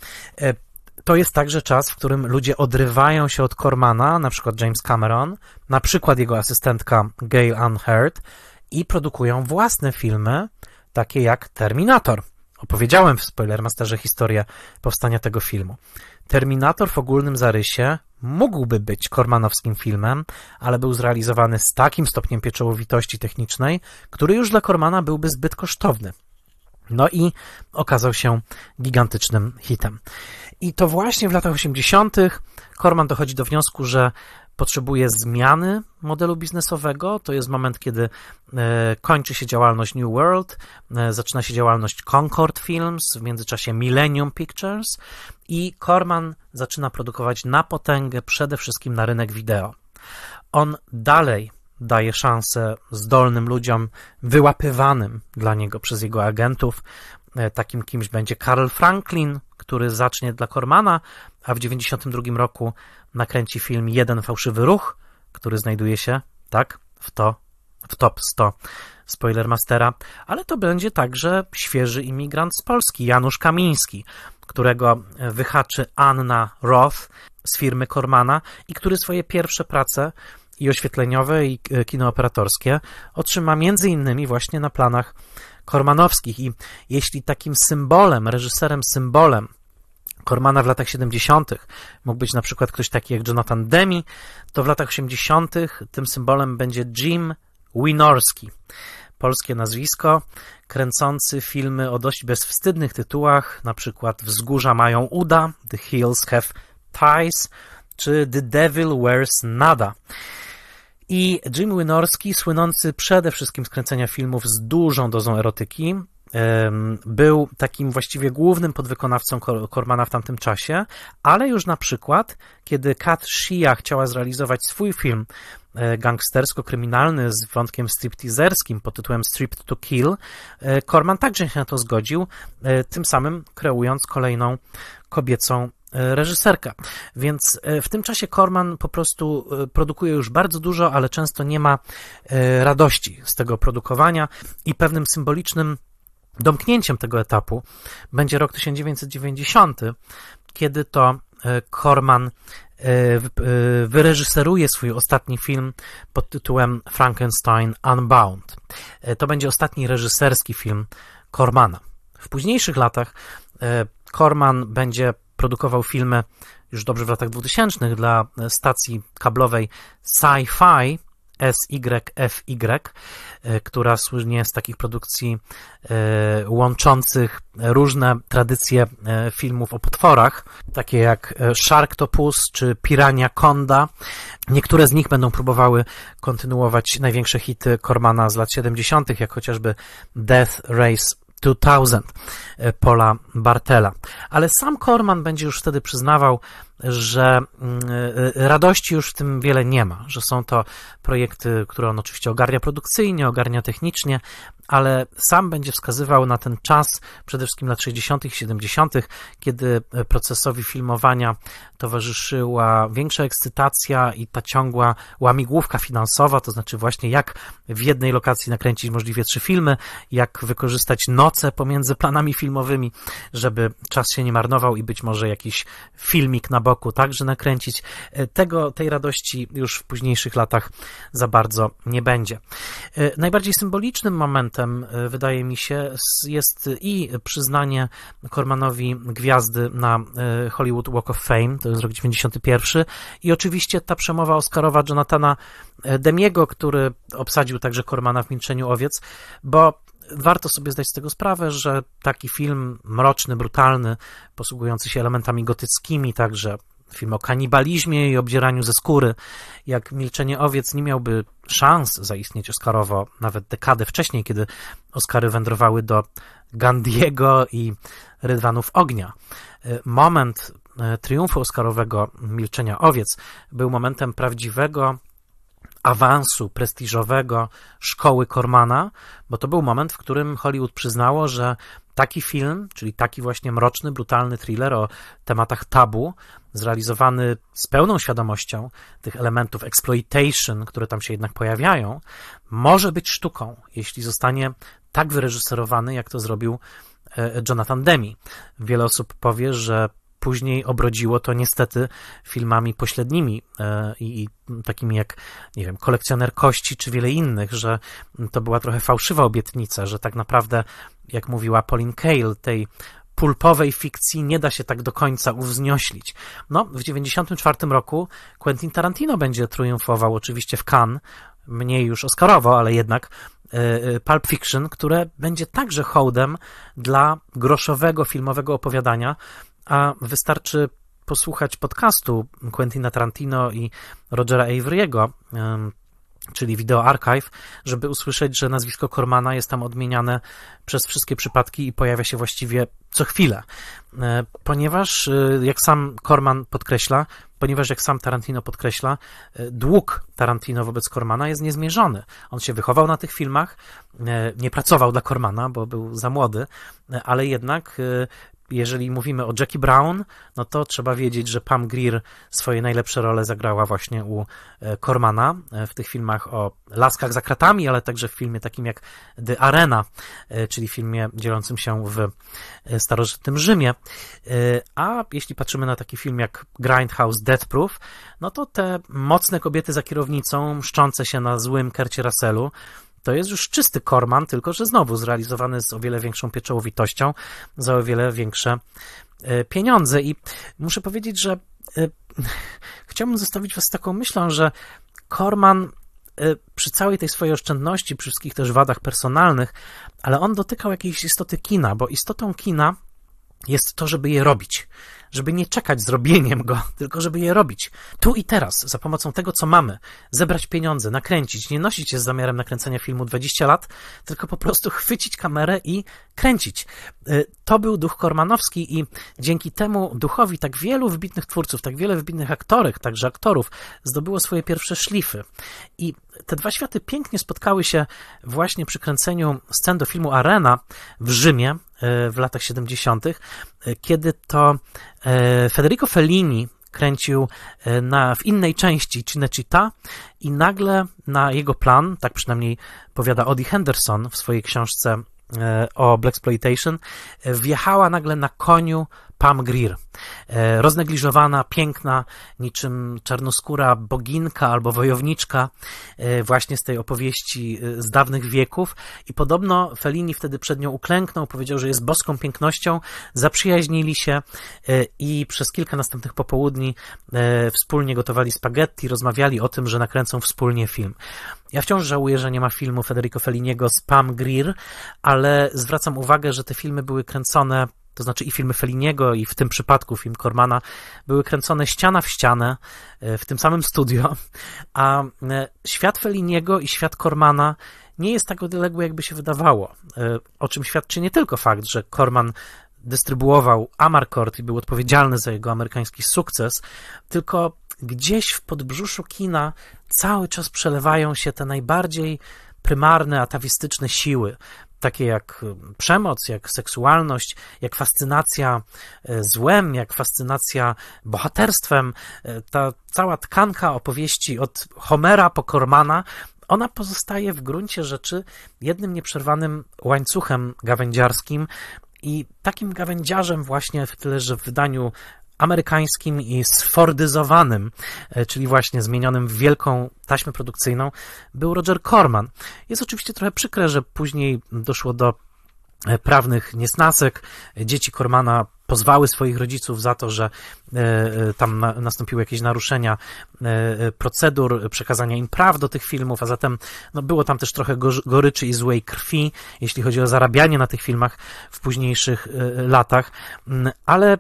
Speaker 1: To jest także czas, w którym ludzie odrywają się od Cormana, na przykład James Cameron, na przykład jego asystentka Gail Ann Hurd i produkują własne filmy, takie jak Terminator. Opowiedziałem w Spoilermasterze historię powstania tego filmu. Terminator w ogólnym zarysie mógłby być cormanowskim filmem, ale był zrealizowany z takim stopniem pieczołowitości technicznej, który już dla Cormana byłby zbyt kosztowny. No i okazał się gigantycznym hitem. I to właśnie w latach osiemdziesiątych Corman dochodzi do wniosku, że potrzebuje zmiany modelu biznesowego. To jest moment, kiedy e, kończy się działalność New World, e, zaczyna się działalność Concord Films, w międzyczasie Millennium Pictures i Corman zaczyna produkować na potęgę przede wszystkim na rynek wideo. On dalej daje szansę zdolnym ludziom wyłapywanym dla niego przez jego agentów. E, takim kimś będzie Carl Franklin, który zacznie dla Cormana, a w dziewięćdziesiątym drugim roku nakręci film Jeden fałszywy ruch, który znajduje się, tak, w, to, w top sto Spoilermastera, ale to będzie także świeży imigrant z Polski, Janusz Kamiński, którego wyhaczy Anna Roth z firmy Cormana i który swoje pierwsze prace i oświetleniowe, i kinooperatorskie otrzyma między innymi właśnie na planach cormanowskich. I jeśli takim symbolem, reżyserem symbolem Cormana w latach siedemdziesiątych mógł być na przykład ktoś taki jak Jonathan Demme, to w latach osiemdziesiątych tym symbolem będzie Jim Wynorski. Polskie nazwisko, kręcący filmy o dość bezwstydnych tytułach, na przykład Wzgórza mają uda, The Hills Have Ties, czy The Devil Wears Nada. I Jim Wynorski, słynący przede wszystkim z kręcenia filmów z dużą dozą erotyki, był takim właściwie głównym podwykonawcą Cormana w tamtym czasie, ale już na przykład, kiedy Kat Shia chciała zrealizować swój film gangstersko-kryminalny z wątkiem stripteaserskim pod tytułem Stripped to Kill, Corman także się na to zgodził, tym samym kreując kolejną kobiecą reżyserkę. Więc w tym czasie Corman po prostu produkuje już bardzo dużo, ale często nie ma radości z tego produkowania i pewnym symbolicznym domknięciem tego etapu będzie rok tysiąc dziewięćset dziewięćdziesiąty, kiedy to Corman wyreżyseruje swój ostatni film pod tytułem Frankenstein Unbound. To będzie ostatni reżyserski film Cormana. W późniejszych latach Corman będzie produkował filmy już dobrze w latach dwutysięcznych dla stacji kablowej Sci-Fi S Y F Y, która słynie z takich produkcji łączących różne tradycje filmów o potworach, takie jak Sharktopus czy Piraniaconda. Niektóre z nich będą próbowały kontynuować największe hity Cormana z lat siedemdziesiątych, jak chociażby Death Race dwa tysiące Paula Bartela. Ale sam Corman będzie już wtedy przyznawał, że radości już w tym wiele nie ma, że są to projekty, które on oczywiście ogarnia produkcyjnie, ogarnia technicznie, ale sam będzie wskazywał na ten czas, przede wszystkim lat sześćdziesiątych i siedemdziesiątych, kiedy procesowi filmowania towarzyszyła większa ekscytacja i ta ciągła łamigłówka finansowa, to znaczy właśnie jak w jednej lokacji nakręcić możliwie trzy filmy, jak wykorzystać noce pomiędzy planami filmowymi, żeby czas się nie marnował i być może jakiś filmik na boku także nakręcić. Tego, tej radości już w późniejszych latach za bardzo nie będzie. Najbardziej symbolicznym momentem, wydaje mi się, jest i przyznanie Cormanowi gwiazdy na Hollywood Walk of Fame, to jest rok dziewięćdziesiąty pierwszy, i oczywiście ta przemowa oscarowa Jonathana Demiego, który obsadził także Cormana w Milczeniu owiec, bo warto sobie zdać z tego sprawę, że taki film mroczny, brutalny, posługujący się elementami gotyckimi, także film o kanibalizmie i obdzieraniu ze skóry, jak Milczenie owiec, nie miałby szans zaistnieć oscarowo nawet dekadę wcześniej, kiedy Oscary wędrowały do Gandiego i Rydwanów ognia. Moment triumfu oscarowego Milczenia owiec był momentem prawdziwego awansu prestiżowego szkoły Cormana, bo to był moment, w którym Hollywood przyznało, że taki film, czyli taki właśnie mroczny, brutalny thriller o tematach tabu, zrealizowany z pełną świadomością tych elementów exploitation, które tam się jednak pojawiają, może być sztuką, jeśli zostanie tak wyreżyserowany, jak to zrobił Jonathan Demme. Wiele osób powie, że później obrodziło to niestety filmami pośrednimi i, i takimi jak, nie wiem, Kolekcjoner kości czy wiele innych, że to była trochę fałszywa obietnica, że tak naprawdę, jak mówiła Pauline Kael, tej pulpowej fikcji nie da się tak do końca uwznioślić. No, w dziewięćdziesiątym czwartym roku Quentin Tarantino będzie triumfował oczywiście w Cannes, mniej już oscarowo, ale jednak Pulp Fiction, które będzie także hołdem dla groszowego filmowego opowiadania, a wystarczy posłuchać podcastu Quentina Tarantino i Rogera Avery'ego, czyli Video Archive, żeby usłyszeć, że nazwisko Cormana jest tam odmieniane przez wszystkie przypadki i pojawia się właściwie co chwilę. Ponieważ, jak sam Corman podkreśla, ponieważ jak sam Tarantino podkreśla, dług Tarantino wobec Cormana jest niezmierzony. On się wychował na tych filmach, nie pracował dla Cormana, bo był za młody, ale jednak jeżeli mówimy o Jackie Brown, no to trzeba wiedzieć, że Pam Grier swoje najlepsze role zagrała właśnie u Cormana w tych filmach o laskach za kratami, ale także w filmie takim jak The Arena, czyli filmie dzielącym się w starożytnym Rzymie. A jeśli patrzymy na taki film jak Grindhouse Death Proof, no to te mocne kobiety za kierownicą, mszczące się na złym Kurcie Russellu, to jest już czysty Corman, tylko że znowu zrealizowany z o wiele większą pieczołowitością, za o wiele większe pieniądze. I muszę powiedzieć, że chciałbym zostawić was z taką myślą, że Corman przy całej tej swojej oszczędności, przy wszystkich też wadach personalnych, ale on dotykał jakiejś istoty kina, bo istotą kina jest to, żeby je robić, żeby nie czekać z robieniem go, tylko żeby je robić. Tu i teraz, za pomocą tego, co mamy, zebrać pieniądze, nakręcić, nie nosić się z zamiarem nakręcenia filmu dwadzieścia lat, tylko po prostu chwycić kamerę i kręcić. To był duch kormanowski i dzięki temu duchowi tak wielu wybitnych twórców, tak wiele wybitnych aktorek, także aktorów, zdobyło swoje pierwsze szlify. I te dwa światy pięknie spotkały się właśnie przy kręceniu scen do filmu Arena w Rzymie w latach siedemdziesiątych, kiedy to Federico Fellini kręcił na, w innej części Cinecittà i nagle na jego plan, tak przynajmniej powiada Odie Henderson w swojej książce o Blaxploitation, wjechała nagle na koniu Pam Grier. Roznegliżowana, piękna, niczym czarnoskóra boginka albo wojowniczka właśnie z tej opowieści z dawnych wieków i podobno Fellini wtedy przed nią uklęknął, powiedział, że jest boską pięknością, zaprzyjaźnili się i przez kilka następnych popołudni wspólnie gotowali spaghetti, rozmawiali o tym, że nakręcą wspólnie film. Ja wciąż żałuję, że nie ma filmu Federico Felliniego z Pam Grier, ale zwracam uwagę, że te filmy były kręcone, to znaczy i filmy Felliniego, i w tym przypadku film Cormana, były kręcone ściana w ścianę w tym samym studio, a świat Felliniego i świat Cormana nie jest tak odległy, jakby się wydawało, o czym świadczy nie tylko fakt, że Corman dystrybuował Amarcord i był odpowiedzialny za jego amerykański sukces, tylko gdzieś w podbrzuszu kina cały czas przelewają się te najbardziej prymarne, atawistyczne siły, takie jak przemoc, jak seksualność, jak fascynacja złem, jak fascynacja bohaterstwem. Ta cała tkanka opowieści od Homera po Cormana, ona pozostaje w gruncie rzeczy jednym nieprzerwanym łańcuchem gawędziarskim i takim gawędziarzem właśnie w tyle, że w wydaniu amerykańskim i sfordyzowanym, czyli właśnie zmienionym w wielką taśmę produkcyjną, był Roger Corman. Jest oczywiście trochę przykre, że później doszło do prawnych niesnasek. Dzieci Cormana pozwały swoich rodziców za to, że tam nastąpiły jakieś naruszenia procedur przekazania im praw do tych filmów, a zatem no, było tam też trochę goryczy i złej krwi, jeśli chodzi o zarabianie na tych filmach w późniejszych latach, ale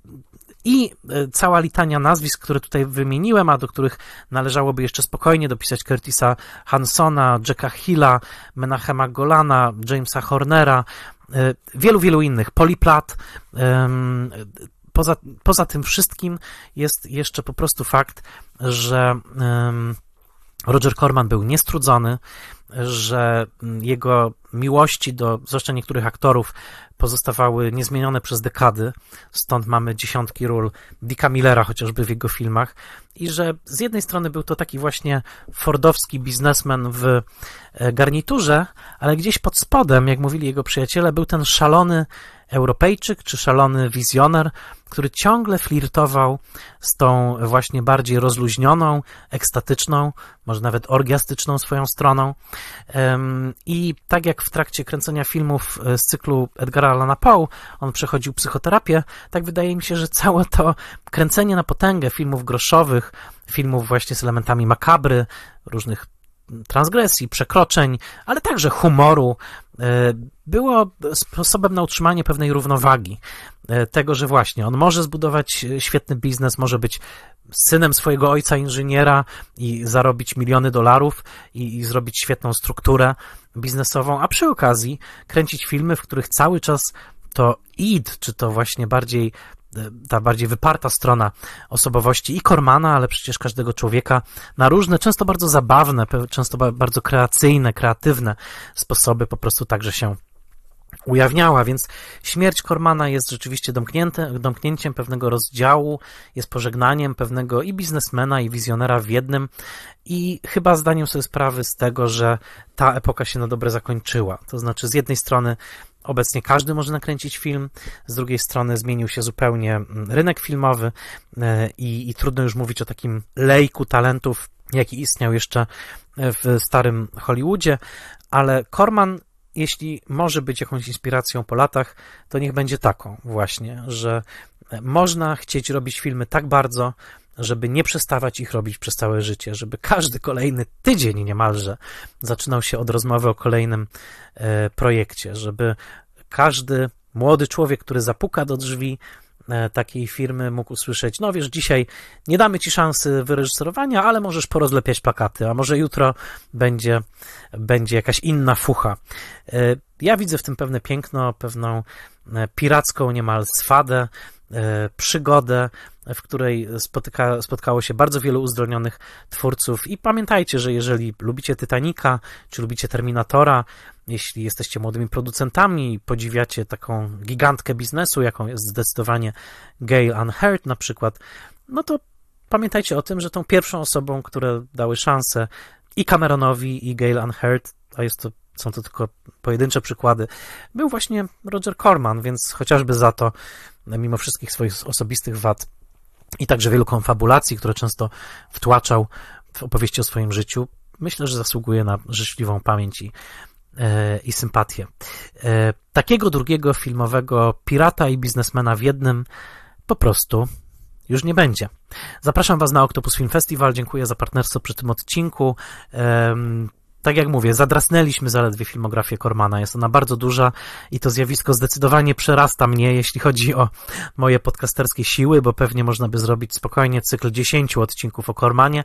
Speaker 1: i cała litania nazwisk, które tutaj wymieniłem, a do których należałoby jeszcze spokojnie dopisać Curtisa Hansona, Jacka Hilla, Menachema Golana, Jamesa Hornera, wielu, wielu innych, Polly Platt, poza, poza tym wszystkim jest jeszcze po prostu fakt, że um, Roger Corman był niestrudzony, że jego miłości do zwłaszcza niektórych aktorów pozostawały niezmienione przez dekady, stąd mamy dziesiątki ról Dicka Millera chociażby w jego filmach i że z jednej strony był to taki właśnie fordowski biznesmen w garniturze, ale gdzieś pod spodem, jak mówili jego przyjaciele, był ten szalony Europejczyk czy szalony wizjoner, który ciągle flirtował z tą właśnie bardziej rozluźnioną, ekstatyczną, może nawet orgiastyczną swoją stroną. I tak jak w trakcie kręcenia filmów z cyklu Edgara Allana Poe on przechodził psychoterapię, tak wydaje mi się, że całe to kręcenie na potęgę filmów groszowych, filmów właśnie z elementami makabry, różnych transgresji, przekroczeń, ale także humoru, było sposobem na utrzymanie pewnej równowagi. Tego, że właśnie on może zbudować świetny biznes, może być synem swojego ojca inżyniera i zarobić miliony dolarów i, i zrobić świetną strukturę biznesową, a przy okazji kręcić filmy, w których cały czas to id, czy to właśnie bardziej ta bardziej wyparta strona osobowości i Cormana, ale przecież każdego człowieka na różne, często bardzo zabawne, często bardzo kreacyjne, kreatywne sposoby po prostu także się ujawniała, więc śmierć Cormana jest rzeczywiście domknięte, domknięciem pewnego rozdziału, jest pożegnaniem pewnego i biznesmena, i wizjonera w jednym i chyba zdaniem sobie sprawy z tego, że ta epoka się na dobre zakończyła. To znaczy z jednej strony obecnie każdy może nakręcić film, z drugiej strony zmienił się zupełnie rynek filmowy i, i trudno już mówić o takim lejku talentów, jaki istniał jeszcze w starym Hollywoodzie, ale Corman, jeśli może być jakąś inspiracją po latach, to niech będzie taką właśnie, że można chcieć robić filmy tak bardzo, żeby nie przestawać ich robić przez całe życie, żeby każdy kolejny tydzień niemalże zaczynał się od rozmowy o kolejnym e, projekcie, żeby każdy młody człowiek, który zapuka do drzwi e, takiej firmy, mógł usłyszeć: no wiesz, dzisiaj nie damy ci szansy wyreżyserowania, ale możesz porozlepiać plakaty, a może jutro będzie, będzie jakaś inna fucha. E, ja widzę w tym pewne piękno, pewną piracką niemal swadę, przygodę, w której spotyka, spotkało się bardzo wielu uzdolnionych twórców i pamiętajcie, że jeżeli lubicie Titanica, czy lubicie Terminatora, jeśli jesteście młodymi producentami i podziwiacie taką gigantkę biznesu, jaką jest zdecydowanie Gail Ann Hurd na przykład, no to pamiętajcie o tym, że tą pierwszą osobą, które dały szansę i Cameronowi, i Gail Ann Hurd, a jest to są to tylko pojedyncze przykłady, był właśnie Roger Corman, więc chociażby za to, mimo wszystkich swoich osobistych wad i także wielu konfabulacji, które często wtłaczał w opowieści o swoim życiu, myślę, że zasługuje na życzliwą pamięć i, e, i sympatię. E, takiego drugiego filmowego pirata i biznesmena w jednym po prostu już nie będzie. Zapraszam Was na Octopus Film Festival, dziękuję za partnerstwo przy tym odcinku. E, Tak jak mówię, zadrasnęliśmy zaledwie filmografię Cormana. Jest ona bardzo duża i to zjawisko zdecydowanie przerasta mnie, jeśli chodzi o moje podcasterskie siły, bo pewnie można by zrobić spokojnie cykl dziesięciu odcinków o Cormanie,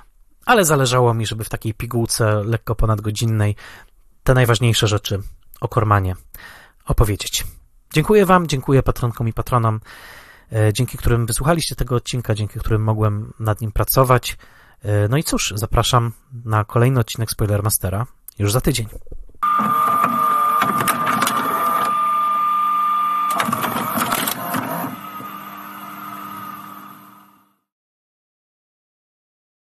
Speaker 1: ale zależało mi, żeby w takiej pigułce lekko ponadgodzinnej te najważniejsze rzeczy o Cormanie opowiedzieć. Dziękuję Wam, dziękuję patronkom i patronom, dzięki którym wysłuchaliście tego odcinka, dzięki którym mogłem nad nim pracować. No i cóż, zapraszam na kolejny odcinek Spoilermastera już za tydzień.